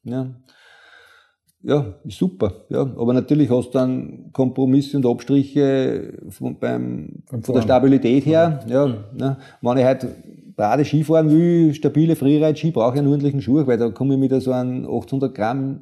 ja, ist super, ja. Aber natürlich hast du dann Kompromisse und Abstriche von der Stabilität her, ja. Ne. Wenn ich halt gerade Skifahren will, stabile Freeride-Ski, brauche ich einen ordentlichen Schuh, weil da komme ich mit so einem 800 Gramm,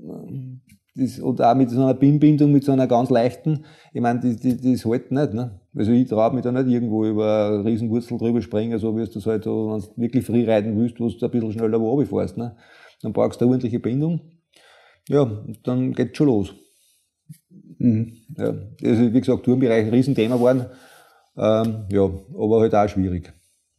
oder auch mit so einer Pinbindung, mit so einer ganz leichten, ich meine, das hält nicht, ne. Also ich traue mich da nicht irgendwo über eine Riesenwurzel drüber springen, so wie du das halt so, wenn du wirklich Freeriden willst, wo du ein bisschen schneller wo runterfährst, ne. Dann brauchst du eine ordentliche Bindung. Ja, dann geht's schon los. Mhm. Ja, also wie gesagt, Tourenbereich ein Riesenthema geworden. Ja, aber halt auch schwierig.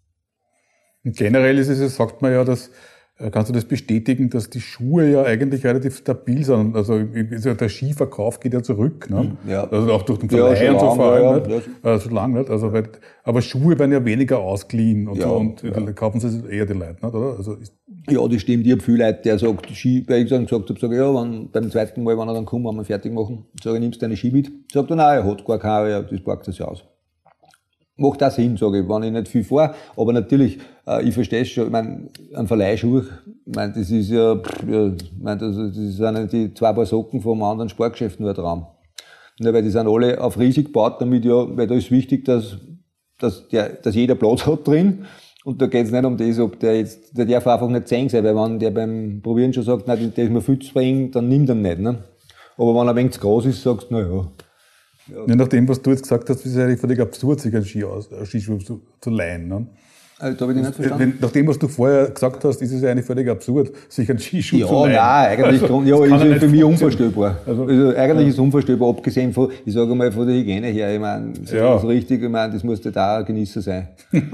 Und generell ist es, sagt man ja, dass, kannst du das bestätigen, dass die Schuhe ja eigentlich relativ stabil sind? Also der Skiverkauf geht ja zurück, ne? Ja. Also auch durch den Verleih und so vor allem. Ja, schon lange nicht. Also, aber Schuhe werden ja weniger ausgeliehen und so, und dann kaufen sie eher die Leute, nicht, oder? Also ja, das stimmt. Ich habe viele Leute, der sagt, weil ich gesagt habe, sage ja, beim zweiten Mal, wenn er dann kommt, wenn wir fertig machen, sage ich, nimmst du deine Ski mit? Sagt er, nein, er hat gar keine, ja, das packt das ja aus. Macht auch Sinn, sage ich, wenn ich nicht viel fahre. Aber natürlich, ich verstehe es schon, ich meine, ein Verleihschuh, ich meine, das ist ja, ich meine, das sind die 2 Paar Socken vom anderen Sportgeschäft nur ein Traum. Ja, weil die sind alle auf riesig gebaut, damit ja, weil da ist wichtig, dass jeder Platz hat drin. Und da geht's nicht um das, ob der darf einfach nicht 10 sein, weil wenn der beim Probieren schon sagt, nein, der ist mir viel zu eng, dann nimmt er ihn nicht, ne? Aber wenn er ein wenig zu groß ist, sagst du, naja. Ja, nach dem, was du jetzt gesagt hast, ist es eigentlich völlig absurd, sich einen Skischuh zu leihen, ne? Also, da habe ich dich nicht verstanden. Nach dem, was du vorher gesagt hast, ist es eigentlich völlig absurd, sich einen Skischuh zu leihen. Ja, nein, eigentlich, ist für mich unvorstellbar. Also eigentlich ist es unvorstellbar, abgesehen von, ich sage mal, von der Hygiene her, ich meine, so richtig, ich meine, das muss da ein Genießer sein.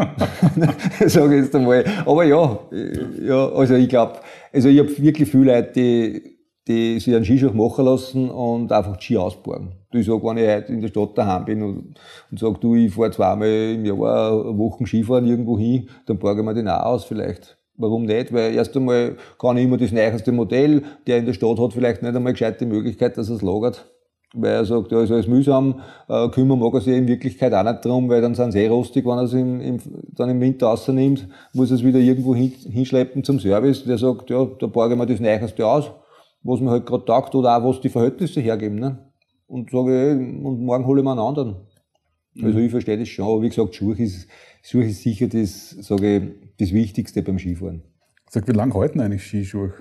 Sage ich jetzt einmal. Aber ja, also ich glaube, ich habe wirklich viele Leute, die sich einen Skischuh machen lassen und einfach die Ski ausborgen. Ich sage, wenn ich heute in der Stadt daheim bin und sage, du, ich fahre 2-mal im Jahr eine Woche Skifahren irgendwo hin, dann borge ich mir den auch aus vielleicht. Warum nicht? Weil erst einmal kann ich immer das neueste Modell, der in der Stadt hat vielleicht nicht einmal gescheit die Möglichkeit, dass er es lagert. Weil er sagt, ja, ist alles mühsam, kümmern mag er sich in Wirklichkeit auch nicht drum, weil dann sind sie rostig, wenn er es dann im Winter rausnimmt, muss er es wieder irgendwo hinschleppen zum Service. Der sagt, ja, da borge ich mir das neueste aus, was mir halt gerade taugt oder auch was die Verhältnisse hergeben, ne? Und sage, und morgen hole ich mir einen anderen. Also ich verstehe das schon, aber wie gesagt, Schuhe ist sicher das, sage ich, das Wichtigste beim Skifahren. Sag, wie lange halten eigentlich Skischuhe?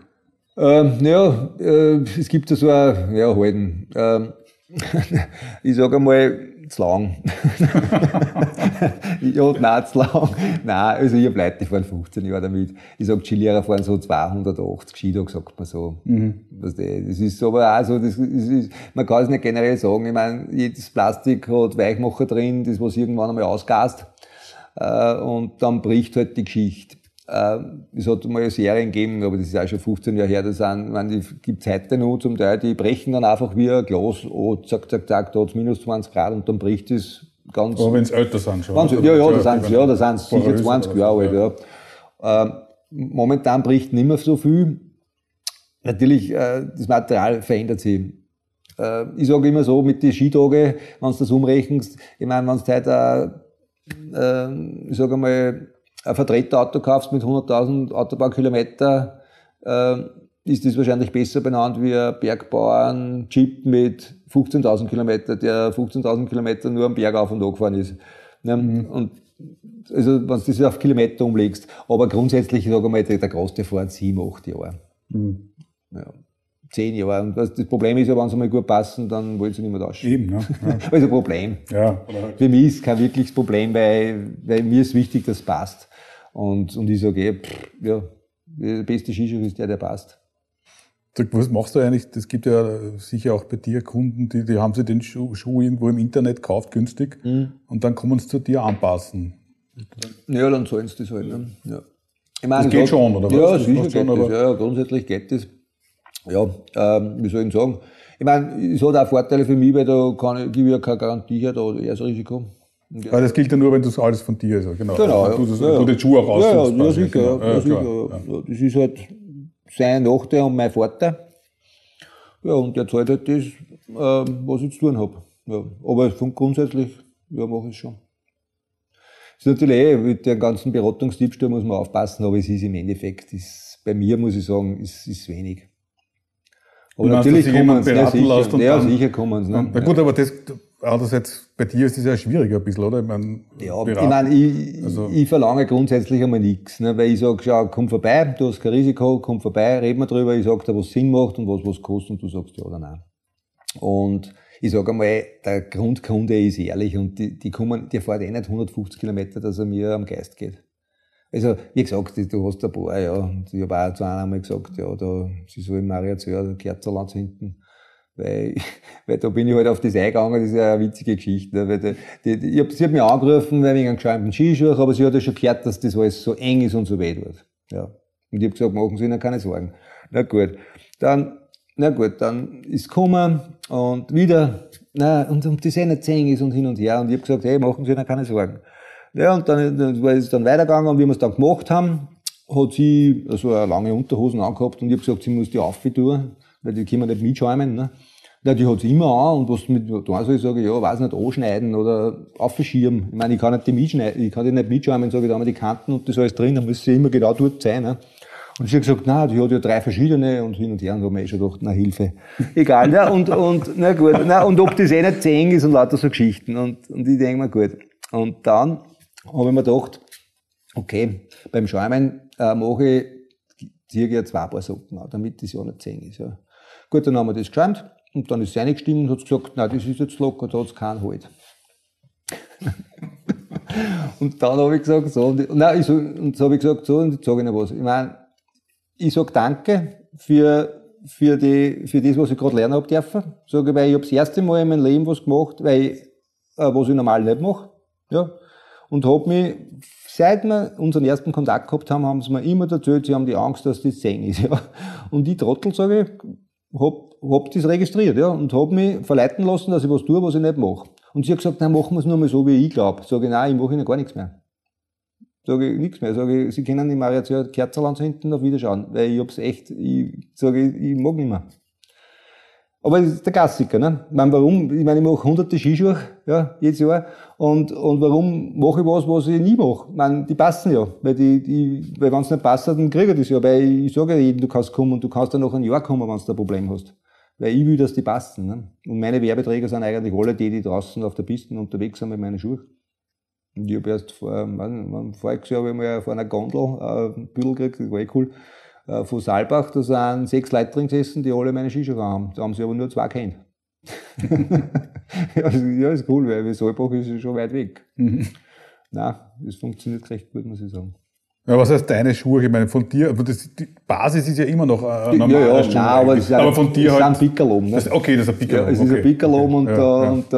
Es gibt ja so halten. Ich sage einmal, zu lang. Nein, zu lang. Nein, also ich habe Leute, die fahren 15 Jahre damit. Ich sage, Skilehrer fahren so 280 Skitag, sagt man so. Das ist aber auch so, man kann es nicht generell sagen. Ich meine, jedes Plastik hat Weichmacher drin, das was irgendwann einmal ausgast. Und dann bricht halt die Geschichte. Es hat mal Serien gegeben, aber das ist auch schon 15 Jahre her, die gibt's heute noch zum Teil, die brechen dann einfach wie ein Glas, zack, zack, zack, da hat's minus 20 Grad und dann bricht es ganz. Aber wenn's älter sind schon. Da sind's sicher 20 Jahre alt, ja. Momentan bricht nicht mehr so viel. Natürlich, das Material verändert sich. Ich sage immer so, mit den Skitagen, wenn du das umrechnest, ich meine, wenn du heute, ich sage einmal, ein Vertreterauto kaufst mit 100.000 Autobahnkilometer, ist das wahrscheinlich besser benannt wie ein Bergbauern-Jeep mit 15.000 Kilometer, der 15.000 Kilometer nur am Berg auf und ab gefahren ist. Und also, wenn du das auf Kilometer umlegst. Aber grundsätzlich, ich sage mal, der Großteil fährt 7, 8 Jahre. Ja. 10 Jahre. Und das Problem ist ja, wenn sie mal gut passen, dann wollen sie nicht mehr tauschen. Eben, ne? Ja. Das ist ein Problem. Ja. Für mich ist es kein wirkliches Problem, weil mir ist wichtig, dass es passt. Und ich sage, der beste Skischuh ist der passt. Was machst du eigentlich? Das gibt ja sicher auch bei dir Kunden, die haben sich den Schuh irgendwo im Internet gekauft, günstig, und dann kommen sie zu dir anpassen. Ja, dann zahlen sie das halt. Ne? Ja. Ich meine, das geht schon, oder was? Ja, sicher geht das. Ja, grundsätzlich geht das. Ja, wie soll ich sagen? Ich meine, es hat auch Vorteile für mich, weil da gebe ich ja keine Garantie her, da hat er das Risiko. Ja. Weil das gilt ja nur, wenn das alles von dir ist. Genau. Genau. Du den Schuh auch aussuchst. Ja, sicher. Ja, das ist halt sein Nachteil und mein Vorteil. Ja, und der zahlt halt das, was ich zu tun habe. Ja, aber grundsätzlich, mache ich es schon. Das ist natürlich mit den ganzen Beratungstipps, da muss man aufpassen, aber es ist im Endeffekt, bei mir muss ich sagen, ist wenig. Aber natürlich kommen sie, sicher kommen sie. Ne? Na gut, aber andererseits, bei dir ist das ja schwieriger ein bisschen, oder? Ich verlange grundsätzlich einmal nichts, ne? Weil ich sage, schau, komm vorbei, du hast kein Risiko, komm vorbei, reden wir drüber, ich sage dir, was Sinn macht und was kostet und du sagst ja oder nein. Und ich sage einmal, der Grundkunde ist ehrlich und die fahren nicht 150 Kilometer, dass er mir am Geist geht. Also, wie gesagt, du hast ein paar, ja, und ich habe auch zu einem einmal gesagt, ja, sie soll Maria Zöhr, Kerzerland hinten, weil da bin ich halt auf das eingegangen, das ist ja eine witzige Geschichte, ne? Weil sie hat mich angerufen, weil ich einen gescheiten Skischuh, aber sie hat ja schon gehört, dass das alles so eng ist und so weh tut. Ja. Und ich habe gesagt, machen Sie Ihnen keine Sorgen. Na gut, dann ist es gekommen und wieder, und das nicht eng ist und hin und her, und ich habe gesagt, hey, machen Sie Ihnen keine Sorgen. Ja, und dann ist es dann weitergegangen, und wie wir es dann gemacht haben, hat sie also eine lange Unterhosen angehabt, und ich habe gesagt, sie muss die auftun, weil die können wir nicht mitschäumen, ne? Ja, die hat sie immer an, und was mit da soll ich sagen, ja, weiß nicht, anschneiden oder aufschirmen. Ich meine, ich kann nicht die mitschneiden, ich kann die nicht mitschäumen, sage ich, da haben wir die Kanten und das alles drin, dann muss sie immer genau dort sein, ne? Und sie hat gesagt, nein, die hat ja 3 verschiedene und hin und her, und da haben wir schon gedacht, na Hilfe. Egal, ja, und na gut, und ob das nicht zu eng ist und lauter so Geschichten, und ich denke mir, gut. Und dann habe ich mir gedacht, okay, beim Schäumen ziehe ich ja 2 Paar Socken an, damit das ja nicht zu eng ist. Ja. Gut, dann haben wir das geschäumt, und dann ist sie reingestiegen und hat gesagt, nein, das ist jetzt locker, da hat es keinen Halt. Und dann habe ich gesagt, so, und jetzt sage ich Ihnen was. Ich meine, ich sage Danke für das, was ich gerade lernen habe dürfen. Sage, weil ich habe das erste Mal in meinem Leben was gemacht, was ich normal nicht mache. Ja. Und habe mich, seit wir unseren ersten Kontakt gehabt haben, haben sie mir immer erzählt, sie haben die Angst, dass das zu eng ist. Ja. Und ich Trottel, sage ich, hab das registriert, ja, und hab mich verleiten lassen, dass ich was tue, was ich nicht mache. Und sie hat gesagt, nein, machen wir es nur mal so, wie ich glaube. Sage ich, nein, ich mache Ihnen gar nichts mehr. Sage ich, nichts mehr. Sage ich, Sie können die Maria Zöhr Kerzerland hinten auf Wiederschauen, weil ich hab's echt, ich mag nicht mehr. Aber das ist der Klassiker, ne? Ich meine, warum? Ich meine, ich mache hunderte Skischuhe, ja, jedes Jahr. Und warum mache ich was ich nie mache? Ich meine, die passen ja. Weil wenn es nicht passt, dann kriege ich das ja. Weil ich sage ja jedem, du kannst kommen, und du kannst dann nach einem Jahr kommen, wenn du ein Problem hast. Weil ich will, dass die passen, ne? Und meine Werbeträger sind eigentlich alle die draußen auf der Piste unterwegs sind mit meinen Schuhen. Und ich habe erst voriges Jahr habe ich mal vor einer Gondel ein Büdel gekriegt, das war cool. Von Saalbach, da sind 6 Leute drin gesessen, die alle meine Skischuhe haben. Da haben sie aber nur 2 kennt. Ja, ist cool, weil Saalbach ist schon weit weg. Nein, das funktioniert recht gut, muss ich sagen. Ja, was heißt deine Schuhe? Ich meine, von dir, aber die Basis ist ja immer noch normal. Ja, aber von dir halt. Das ist ein Pickerlom, ne? Okay, das ist ein Pickerlom. Ja, es ist ein Pickerlom und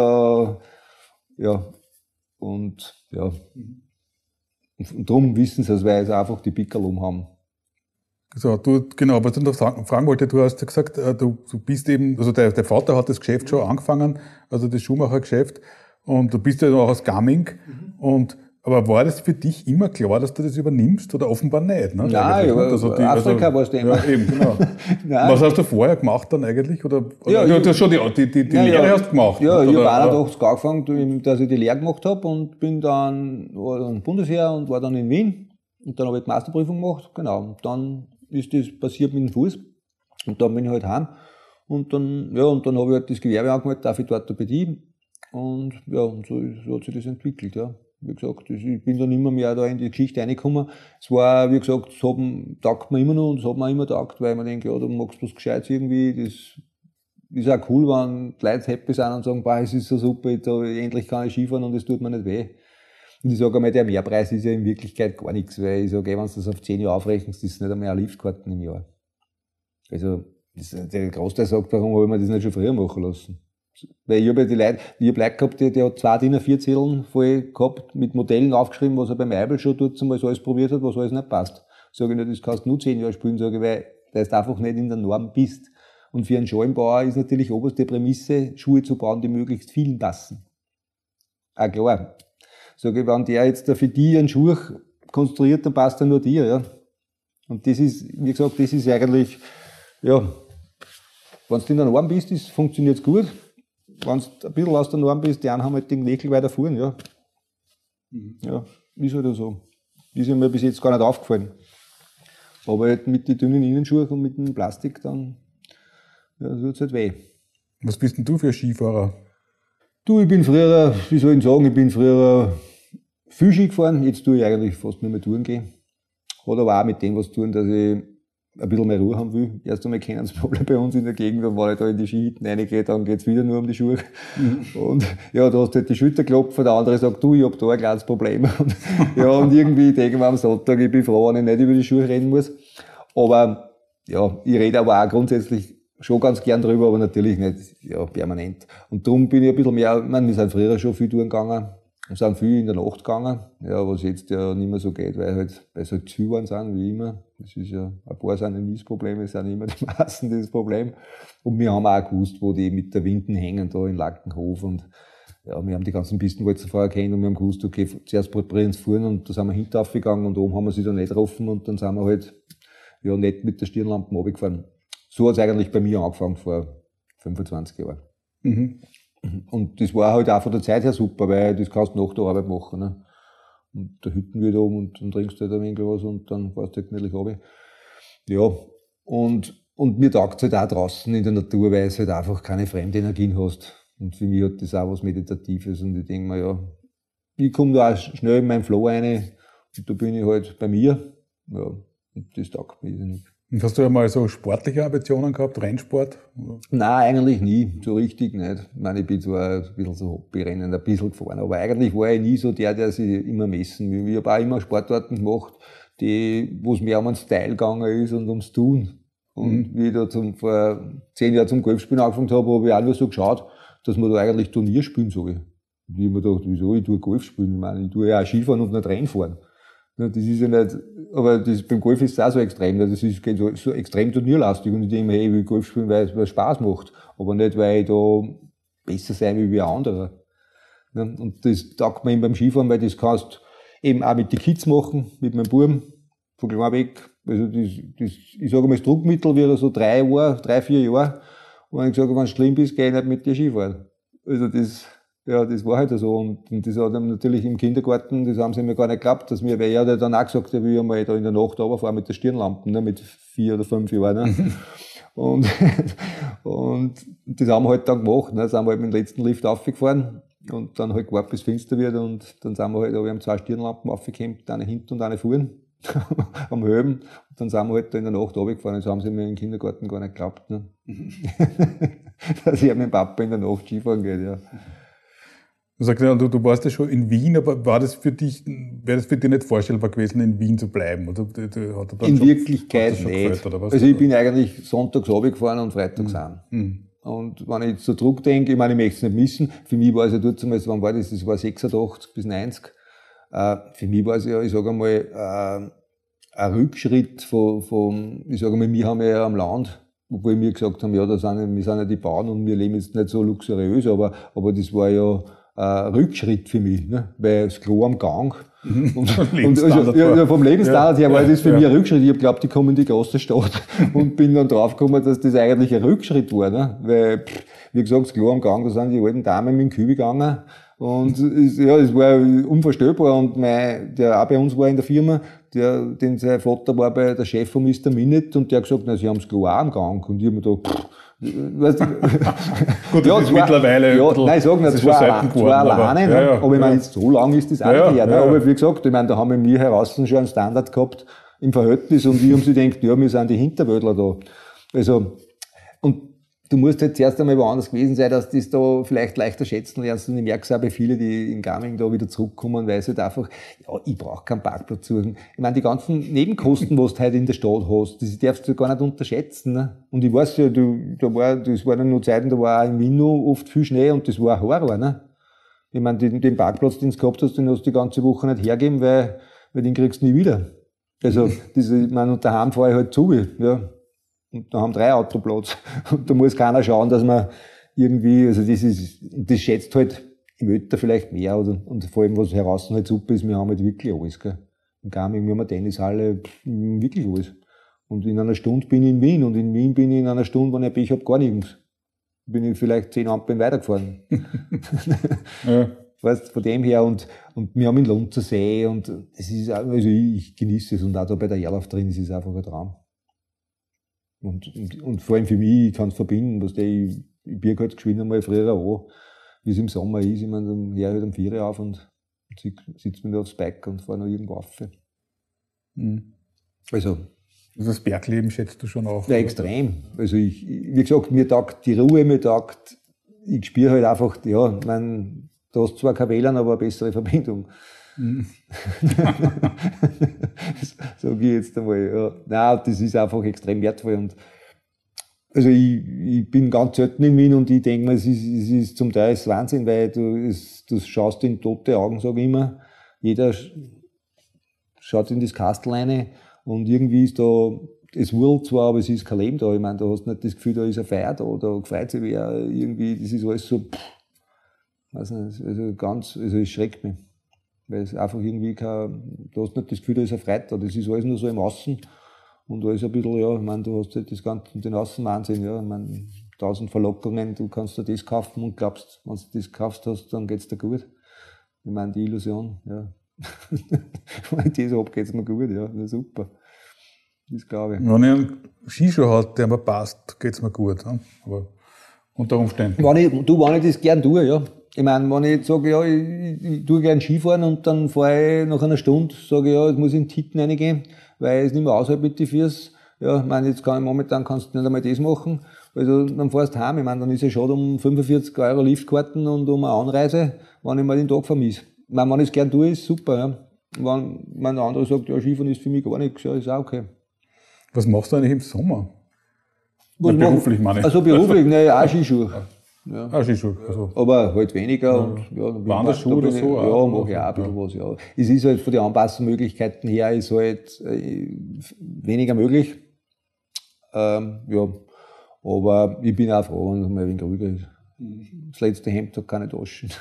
darum wissen sie es, weil sie einfach die Pickerlom haben. So, genau, was ich noch fragen wollte, du hast ja gesagt, du bist eben, also der Vater hat das Geschäft schon angefangen, also das Schuhmachergeschäft, und du bist ja auch aus Gamming, aber war das für dich immer klar, dass du das übernimmst, oder offenbar nicht? Ne? Nein, Afrika war es immer. Ja, eben, genau. Was hast du vorher gemacht dann eigentlich? Oder du hast schon die Lehre hast gemacht? Ja, ich habe 81 angefangen, dass ich die Lehre gemacht habe, und war dann Bundesheer und war dann in Wien, und dann habe ich die Masterprüfung gemacht, genau, und dann ist das passiert mit dem Fuß, und dann bin ich halt heim, und dann habe ich halt das Gewerbe angemeldet, darf ich dort Orthopädie, und so hat sich das entwickelt, ja. Wie gesagt, ich bin dann immer mehr da in die Geschichte reingekommen. Es war, wie gesagt, taugt mir immer noch und es hat mir immer taugt, weil man denkt, ja, du magst was Gescheites irgendwie, das ist auch cool, wenn die Leute happy sind und sagen, boah, es ist so super, endlich kann ich Skifahren und es tut mir nicht weh. Und ich sage einmal, der Mehrpreis ist ja in Wirklichkeit gar nichts, weil ich sage, wenn du das auf 10 Jahre aufrechnest, ist es nicht einmal eine Liftkarten im Jahr. Also, der Großteil sagt, warum habe ich mir das nicht schon früher machen lassen? Weil ich habe ja Leute gehabt, der hat 2 DIN A4-Zetteln voll gehabt, mit Modellen aufgeschrieben, was er beim Eibel schon dort mal so alles probiert hat, was alles nicht passt. Sage ich nicht, das kannst du nur 10 Jahre spielen, sage ich, weil du einfach nicht in der Norm bist. Und für einen Schalenbauer ist natürlich oberste Prämisse, Schuhe zu bauen, die möglichst vielen passen. Auch klar. Sage ich, wenn der jetzt für die einen Schuh konstruiert, dann passt er nur dir, ja. Und das ist, wie gesagt, das ist eigentlich, ja, wenn du in der Norm bist, funktioniert es gut. Wenn du ein bisschen aus der Norm bist, die einen haben halt den Knöchel weiter vorn, ja. Ja, ist halt so. Ist mir bis jetzt gar nicht aufgefallen. Aber halt mit den dünnen Innenschuhen und mit dem Plastik, dann, ja, tut's halt weh. Was bist denn du für ein Skifahrer? Du, ich bin früher viel Ski gefahren. Jetzt tue ich eigentlich fast nur mehr Touren gehen. Hat aber auch mit dem was zu tun, dass ich ein bisschen mehr Ruhe haben will. Erst einmal kennen sie Problem bei uns in der Gegend, wenn ich da in die Skihütten reingehe, dann geht's wieder nur um die Schuhe. Und ja, da hast du halt die Schulter klopfen, der andere sagt, du, ich hab da ein kleines Problem. Und, ja, und irgendwie denke ich mir am Sonntag, ich bin froh, wenn ich nicht über die Schuhe reden muss. Aber ja, ich rede aber auch grundsätzlich schon ganz gern drüber, aber natürlich nicht ja, permanent. Und darum bin ich ein bisschen mehr, ich meine, wir sind früher schon viel Touren gegangen. Wir sind viel in der Nacht gegangen, ja, was jetzt ja nicht mehr so geht, weil es halt zu viel geworden sind, wie immer. Das ist ja, ein paar sind ein Niesproblem, es sind immer die meisten das Problem. Und wir haben auch gewusst, wo die mit der Winden hängen, da in Lackenhof. Und ja, wir haben die ganzen Pistenwalzer vorher kennt und wir haben gewusst, okay, zuerst probieren sie fahren und da sind wir hinterher gegangen und oben haben wir sie dann nicht getroffen und dann sind wir halt, ja, nicht mit der Stirnlampe runtergefahren. So hat es eigentlich bei mir angefangen vor 25 Jahren. Mhm. Und das war halt auch von der Zeit her super, weil das kannst du nach der Arbeit machen. Ne? Und da hütten wir da oben und dann trinkst du halt ein wenig was und dann fährst du halt gemütlich runter. Ja, und mir taugt es halt auch draußen in der Natur, weil du halt einfach keine Fremdenergien hast. Und für mich hat das auch was Meditatives und ich denke mir, ja, ich komme da auch schnell in meinen Flow rein und da bin ich halt bei mir. Ja, und das taugt mir nicht. Und hast du ja mal so sportliche Ambitionen gehabt, Rennsport? Nein, eigentlich nie, so richtig nicht. Ich meine, ich bin zwar ein bisschen so Hobbyrennen, ein bisschen gefahren, aber eigentlich war ich nie so der sich immer messen will. Ich habe auch immer Sportarten gemacht, wo es mehr um den Style gegangen ist und ums Tun. Und wie ich da vor 10 Jahren zum Golfspielen angefangen habe ich auch nur so geschaut, dass man da eigentlich Turnier spielen soll. Und ich habe mir gedacht, wieso, ich tue Golf spielen? Ich meine, ich tue ja auch Skifahren und nicht Rennen fahren. Das ist ja nicht, aber beim Golf ist es auch so extrem, das geht so extrem turnierlastig und ich denke mir, hey, ich will Golf spielen, weil es Spaß macht, aber nicht, weil ich da besser sein will wie ein anderer. Und das taugt mir eben beim Skifahren, weil das kannst eben auch mit den Kids machen, mit meinem Buben, von klein weg. Also ich sage mal, das Druckmittel wird so 3, 4 Jahre. Und wenn ich sage, wenn du schlimm bist, geh ich nicht mit dir Skifahren. Also das war halt so. Und das hat dann natürlich im Kindergarten, das haben sie mir gar nicht geglaubt, dass weil er hat dann auch gesagt, er will ja mal da in der Nacht runterfahren mit der Stirnlampe, ne, mit 4 oder 5 Jahren. Ne. und das haben wir halt dann gemacht, ne, sind wir halt mit dem letzten Lift aufgefahren und dann halt gewartet, bis es finster wird und dann sind wir halt, wir haben 2 Stirnlampen aufgehängt, eine hinten und eine vorn, am Höben. Und dann sind wir halt da in der Nacht runtergefahren, das haben sie mir im Kindergarten gar nicht geglaubt, ne. Dass ich mit dem Papa in der Nacht Skifahren geht, ja. Du sagst ja, du warst ja schon in Wien, aber wäre das für dich nicht vorstellbar gewesen, in Wien zu bleiben? Oder in Wirklichkeit nicht. Also ich bin eigentlich sonntags runtergefahren und freitags heim. Und wenn ich jetzt so zurückdenke, ich meine, ich möchte es nicht missen. Für mich war es ja dort zumal, wann war das? Das war 86 bis 90. Für mich war es ja, ich sage einmal, ein Rückschritt von, ich sage einmal, wir haben ja am Land, obwohl wir gesagt haben, ja, wir sind ja die Bauern und wir leben jetzt nicht so luxuriös, aber das war ja Rückschritt für mich, ne? Weil das Klo am Gang. Und also, vom Lebensstandard her war das für mich ein Rückschritt. Ich habe geglaubt, ich komme in die große Stadt und bin dann draufgekommen, dass das eigentlich ein Rückschritt war, ne? Weil, wie gesagt, das Klo am Gang, da sind die alten Damen mit dem Kübel gegangen. Und es war unvorstellbar. Und der auch bei uns war in der Firma, sein Vater war der Chef von Mr. Minute und der hat gesagt, na, sie haben das Klo auch am Gang. Und ich habe mir gedacht, Weißt du? Gut, das ist mittlerweile nein, ich sage nicht, zwar alleine, aber ich meine, jetzt so lang ist das auch nicht her. Aber wie gesagt, ich meine, da haben wir heraus schon einen Standard gehabt im Verhältnis und die haben sich gedacht, ja, wir sind die Hinterwäldler da. Also, und du musst halt zuerst einmal woanders gewesen sein, dass du das da vielleicht leichter schätzen lernst. Und ich merke es auch bei vielen, die in Gaming da wieder zurückkommen, weil sie halt einfach, ja, ich brauche keinen Parkplatz suchen. Ich meine, die ganzen Nebenkosten, was du heute in der Stadt hast, das darfst du gar nicht unterschätzen. Ne? Und ich weiß ja, das waren noch Zeiten, da war auch in Wien noch oft viel Schnee und das war ein Horror. Ne? Ich meine, den Parkplatz, den du gehabt hast, den hast du die ganze Woche nicht hergeben, weil den kriegst du nie wieder. Also, ich meine, und daheim fahre ich halt zu, ja. Und da haben 3 Autoplatz. Und da muss keiner schauen, dass man irgendwie, also das schätzt halt im Ötter vielleicht mehr, oder, und vor allem, was heraus halt super ist, wir haben halt wirklich alles, gell. In Gaming, wir haben eine Tennishalle, wirklich alles. Und in einer Stunde bin ich in Wien, und in Wien bin ich in einer Stunde, wenn ich Pech hab, gar nirgends. Bin ich vielleicht 10 Ampeln weitergefahren. Ja. Weißt, von dem her, und wir haben in Lunzer See, und es ist, also ich genieße es, und auch da bei der Erlauf drin, es ist einfach ein Traum. Und vor allem für mich, ich kann es verbinden, was ich birge halt geschwind einmal früher an, wie es im Sommer ist, ich meine, dann höre ich halt um 4 Uhr auf und sitze mir da aufs Bike und fahre noch irgendwo rauf. Mhm. Also. Das Bergleben schätzt du schon auch? Ja, extrem. Also wie gesagt, mir taugt die Ruhe, ich spüre halt einfach, ja, ich meine, da hast zwar kein WLAN, aber eine bessere Verbindung. Sag ich jetzt einmal. Ja. Nein, das ist einfach extrem wertvoll. Und also ich bin ganz selten in Wien und ich denke mir, es ist zum Teil das Wahnsinn, weil du schaust in tote Augen, sage ich immer. Jeder schaut in das Kastel rein und irgendwie ist da, es wurlt zwar, aber es ist kein Leben da. Ich meine, du hast nicht das Gefühl, da ist eine Feier da oder gefreut sich wer irgendwie, das ist alles so, weiß nicht, also es schreckt mich. Weil es einfach irgendwie du hast nicht das Gefühl, da ist eine Freude da. Das ist alles nur so im Außen. Und alles ein bisschen, ja, ich meine, du hast halt den Außenwahnsinn, ja. Ich meine, 1000 Verlockungen, du kannst dir das kaufen und glaubst, wenn du das gekauft hast, dann geht's dir gut. Ich meine, die Illusion, ja. Wenn ich das hab, geht's mir gut, ja. Na super. Das glaube ich. Wenn ich einen Skischuh habe, der mir passt, geht's mir gut. Ja? Aber unter Umständen. Wenn ich das gern tue, ja. Ich meine, wenn ich jetzt sage, ja, ich tue gern Skifahren und dann fahre ich nach einer Stunde, sage ich, ja, jetzt muss ich in die Titten reingehen, weil es nicht mehr aushält mit den Füßen. Ja, ich meine, momentan kannst du nicht einmal das machen. Also, dann fahrst du heim. Ich meine, dann ist ja schon um 45 € Liftkarten und um eine Anreise, wenn ich mal den Tag vermisse. Ich meine, wenn ich es gern tue, ist super, ja. Wenn der andere sagt, ja, Skifahren ist für mich gar nichts, ja, ist auch okay. Was machst du eigentlich im Sommer? Beruflich meine ich. Also beruflich, ne, auch Skischuhe. Ja. Skischuhe. Also. Aber halt weniger. Ja. Und, ja, Wanderschuhe oder so? Ja, mache ich auch ein bisschen was, ja. Es ist halt von den Anpassungsmöglichkeiten her, ist halt weniger möglich. Ja. Aber ich bin auch froh, wenn es mal ein wenig ruhiger ist. Das letzte Hemd hat keine Taschen.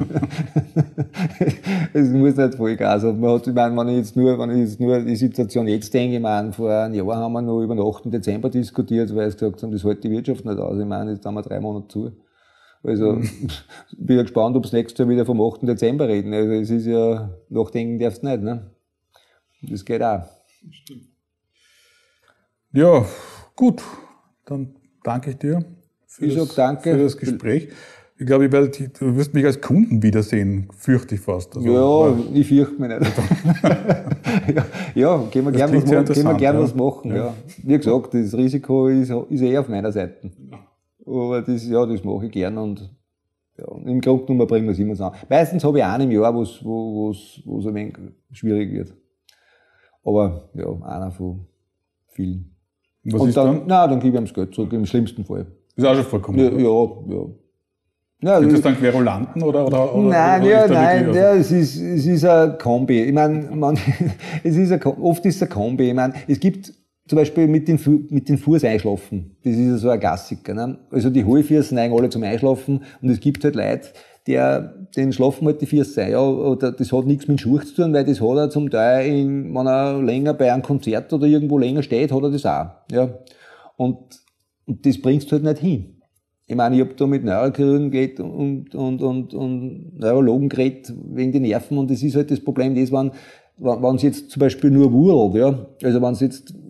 Es muss nicht voll Gas haben. Ich meine, wenn ich jetzt nur die Situation jetzt denke, ich meine, vor einem Jahr haben wir noch über den 8. Dezember diskutiert, weil sie gesagt haben, das hält die Wirtschaft nicht aus. Ich meine, jetzt haben wir 3 Monate zu. Also, bin ja gespannt, ob das nächste Jahr wieder vom 8. Dezember reden. Also, es ist ja, nachdenken darfst du nicht, ne? Das geht auch. Stimmt. Ja, gut. Dann danke ich dir für das Gespräch. Ich glaube, du wirst mich als Kunden wiedersehen, fürchte ich fast. Also, ja, ich fürchte mich nicht. ja, können wir gern was machen. Ja. Wie gesagt, das Risiko ist auf meiner Seite. Aber das mache ich gern und ja, im Grunde genommen bringen wir es immer zusammen. Meistens habe ich einen im Jahr, wo es ein wenig schwierig wird. Aber ja, einer von vielen. Was ist dann? Dann gebe ich ihm das Geld zurück, im schlimmsten Fall. Ist auch schon vorkommen? Ja. Sind das dann Querulanten oder Nein, es ist ein Kombi. Ich meine, oft ist es ein Kombi. Ich meine, es gibt zum Beispiel mit den Fuß einschlafen. Das ist ja so ein Klassiker. Ne? Also die Hohlfüße neigen alle zum Einschlafen und es gibt halt Leute, den schlafen halt die Füße ein. Ja, oder das hat nichts mit Schuhe zu tun, weil das hat er zum Teil, wenn er länger bei einem Konzert oder irgendwo länger steht, hat er das auch. Ja. Und das bringst du halt nicht hin. Ich meine, ich habe da mit Neurochirurgen geredet und Neurologen geredet wegen den Nerven und das ist halt das Problem, wenn es jetzt zum Beispiel nur wurlt, ja. Also wenn es jetzt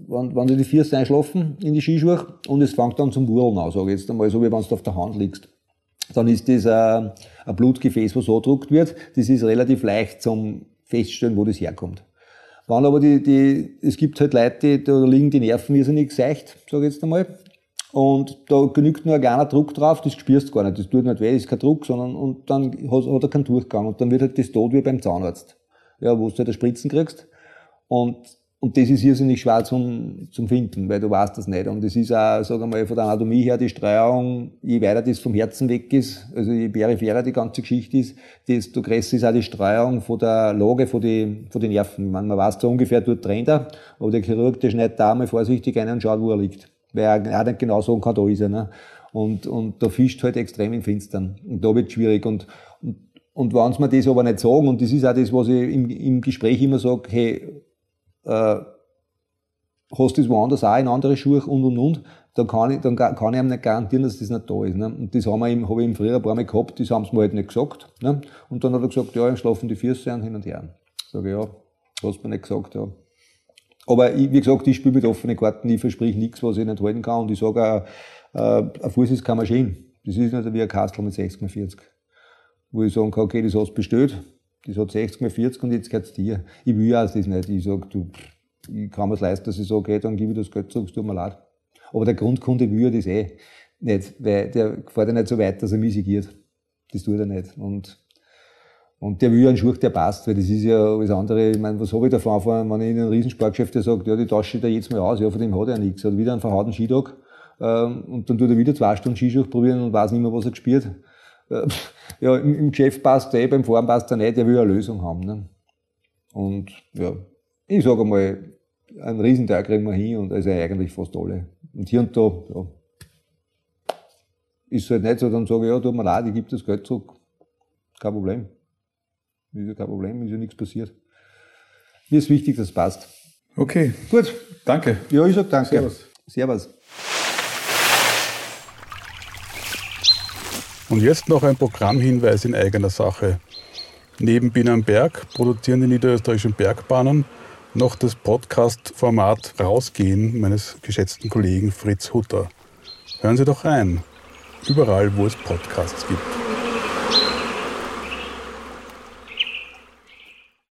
wenn die Füße einschlafen in die Skischuhe und es fängt dann zum Wurlen an, sage ich jetzt einmal, so wie wenn du auf der Hand liegst. Dann ist das ein Blutgefäß, was angedruckt wird. Das ist relativ leicht zum Feststellen, wo das herkommt. Wenn aber es gibt halt Leute, da liegen die Nerven irrsinnig seicht, sage ich jetzt einmal. Und da genügt nur ein kleiner Druck drauf, das spürst du gar nicht. Das tut nicht weh, das ist kein Druck, sondern, und dann hat er keinen Durchgang. Und dann wird halt das tot wie beim Zahnarzt. Ja, wo du halt Spritzen kriegst. Und das ist irrsinnig schwer zum Finden, weil du weißt das nicht. Und das ist auch, sag einmal, von der Anatomie her, die Streuung, je weiter das vom Herzen weg ist, also je peripherer die ganze Geschichte ist, desto größer ist auch die Streuung von der Lage von den Nerven. Man weiß da ungefähr, dort trennt er, aber der Chirurg, der schneidet da einmal vorsichtig ein und schaut, wo er liegt. Weil er auch nicht genau sagen kann, da ist er, ne? Und da fischt halt extrem im Finstern. Und da wird schwierig. Und wenn sie mir das aber nicht sagen, und das ist auch das, was ich im Gespräch immer sage, hey, hast du das woanders auch in andere Schuhe und, dann kann ich ihm nicht garantieren, dass das nicht da ist, ne? Und das habe ich ihm früher ein paar Mal gehabt, das haben sie mir halt nicht gesagt, ne? Und dann hat er gesagt, ja, schlafen die Füße an hin und her. Sag ich, ja, hast du mir nicht gesagt, ja. Aber wie gesagt, ich spiele mit offenen Karten, ich versprich nichts, was ich nicht halten kann. Und ich sage auch, ein Fuß ist keine Maschine. Das ist nicht wie ein Kastel mit 60x40. Wo ich sagen kann, okay, das hast du bestellt, das hat 60x40 und jetzt gehört's dir. Ich will auch das nicht. Ich sage, ich kann mir's leisten, dass ich sage, okay, dann gebe ich das Geld zurück, es tut mir leid. Aber der Grundkunde will ja das nicht, weil der fährt ja nicht so weit, dass er mich sigiert. Das tut er nicht. Und der will ja einen Schuh, der passt, weil das ist ja alles andere. Ich meine, was habe ich davon, wenn ich in einem Riesensportgeschäft sagt, ja, die tausche ich da jetzt mal aus, ja, von dem hat er nichts. Er hat wieder einen verhauten Skitag, und dann tut er wieder 2 Stunden Skischuh probieren und weiß nicht mehr, was er gespielt. Ja, im Geschäft passt er, beim Fahren passt er nicht, der will eine Lösung haben, ne? Und, ja, ich sage einmal, einen Riesenteil kriegen wir hin und also eigentlich fast alle. Und hier und da, ja, ist halt nicht so, dann sage ich, ja, tut mir leid, ich gebe das Geld zurück. Kein Problem. Ist ja kein Problem, ist ja nichts passiert. Mir ist wichtig, dass es passt. Okay. Gut. Danke. Ja, ich sag danke. Servus. Servus. Und jetzt noch ein Programmhinweis in eigener Sache. Neben Bin am Berg produzieren die niederösterreichischen Bergbahnen noch das Podcast-Format Rausgehen meines geschätzten Kollegen Fritz Hutter. Hören Sie doch rein. Überall, wo es Podcasts gibt.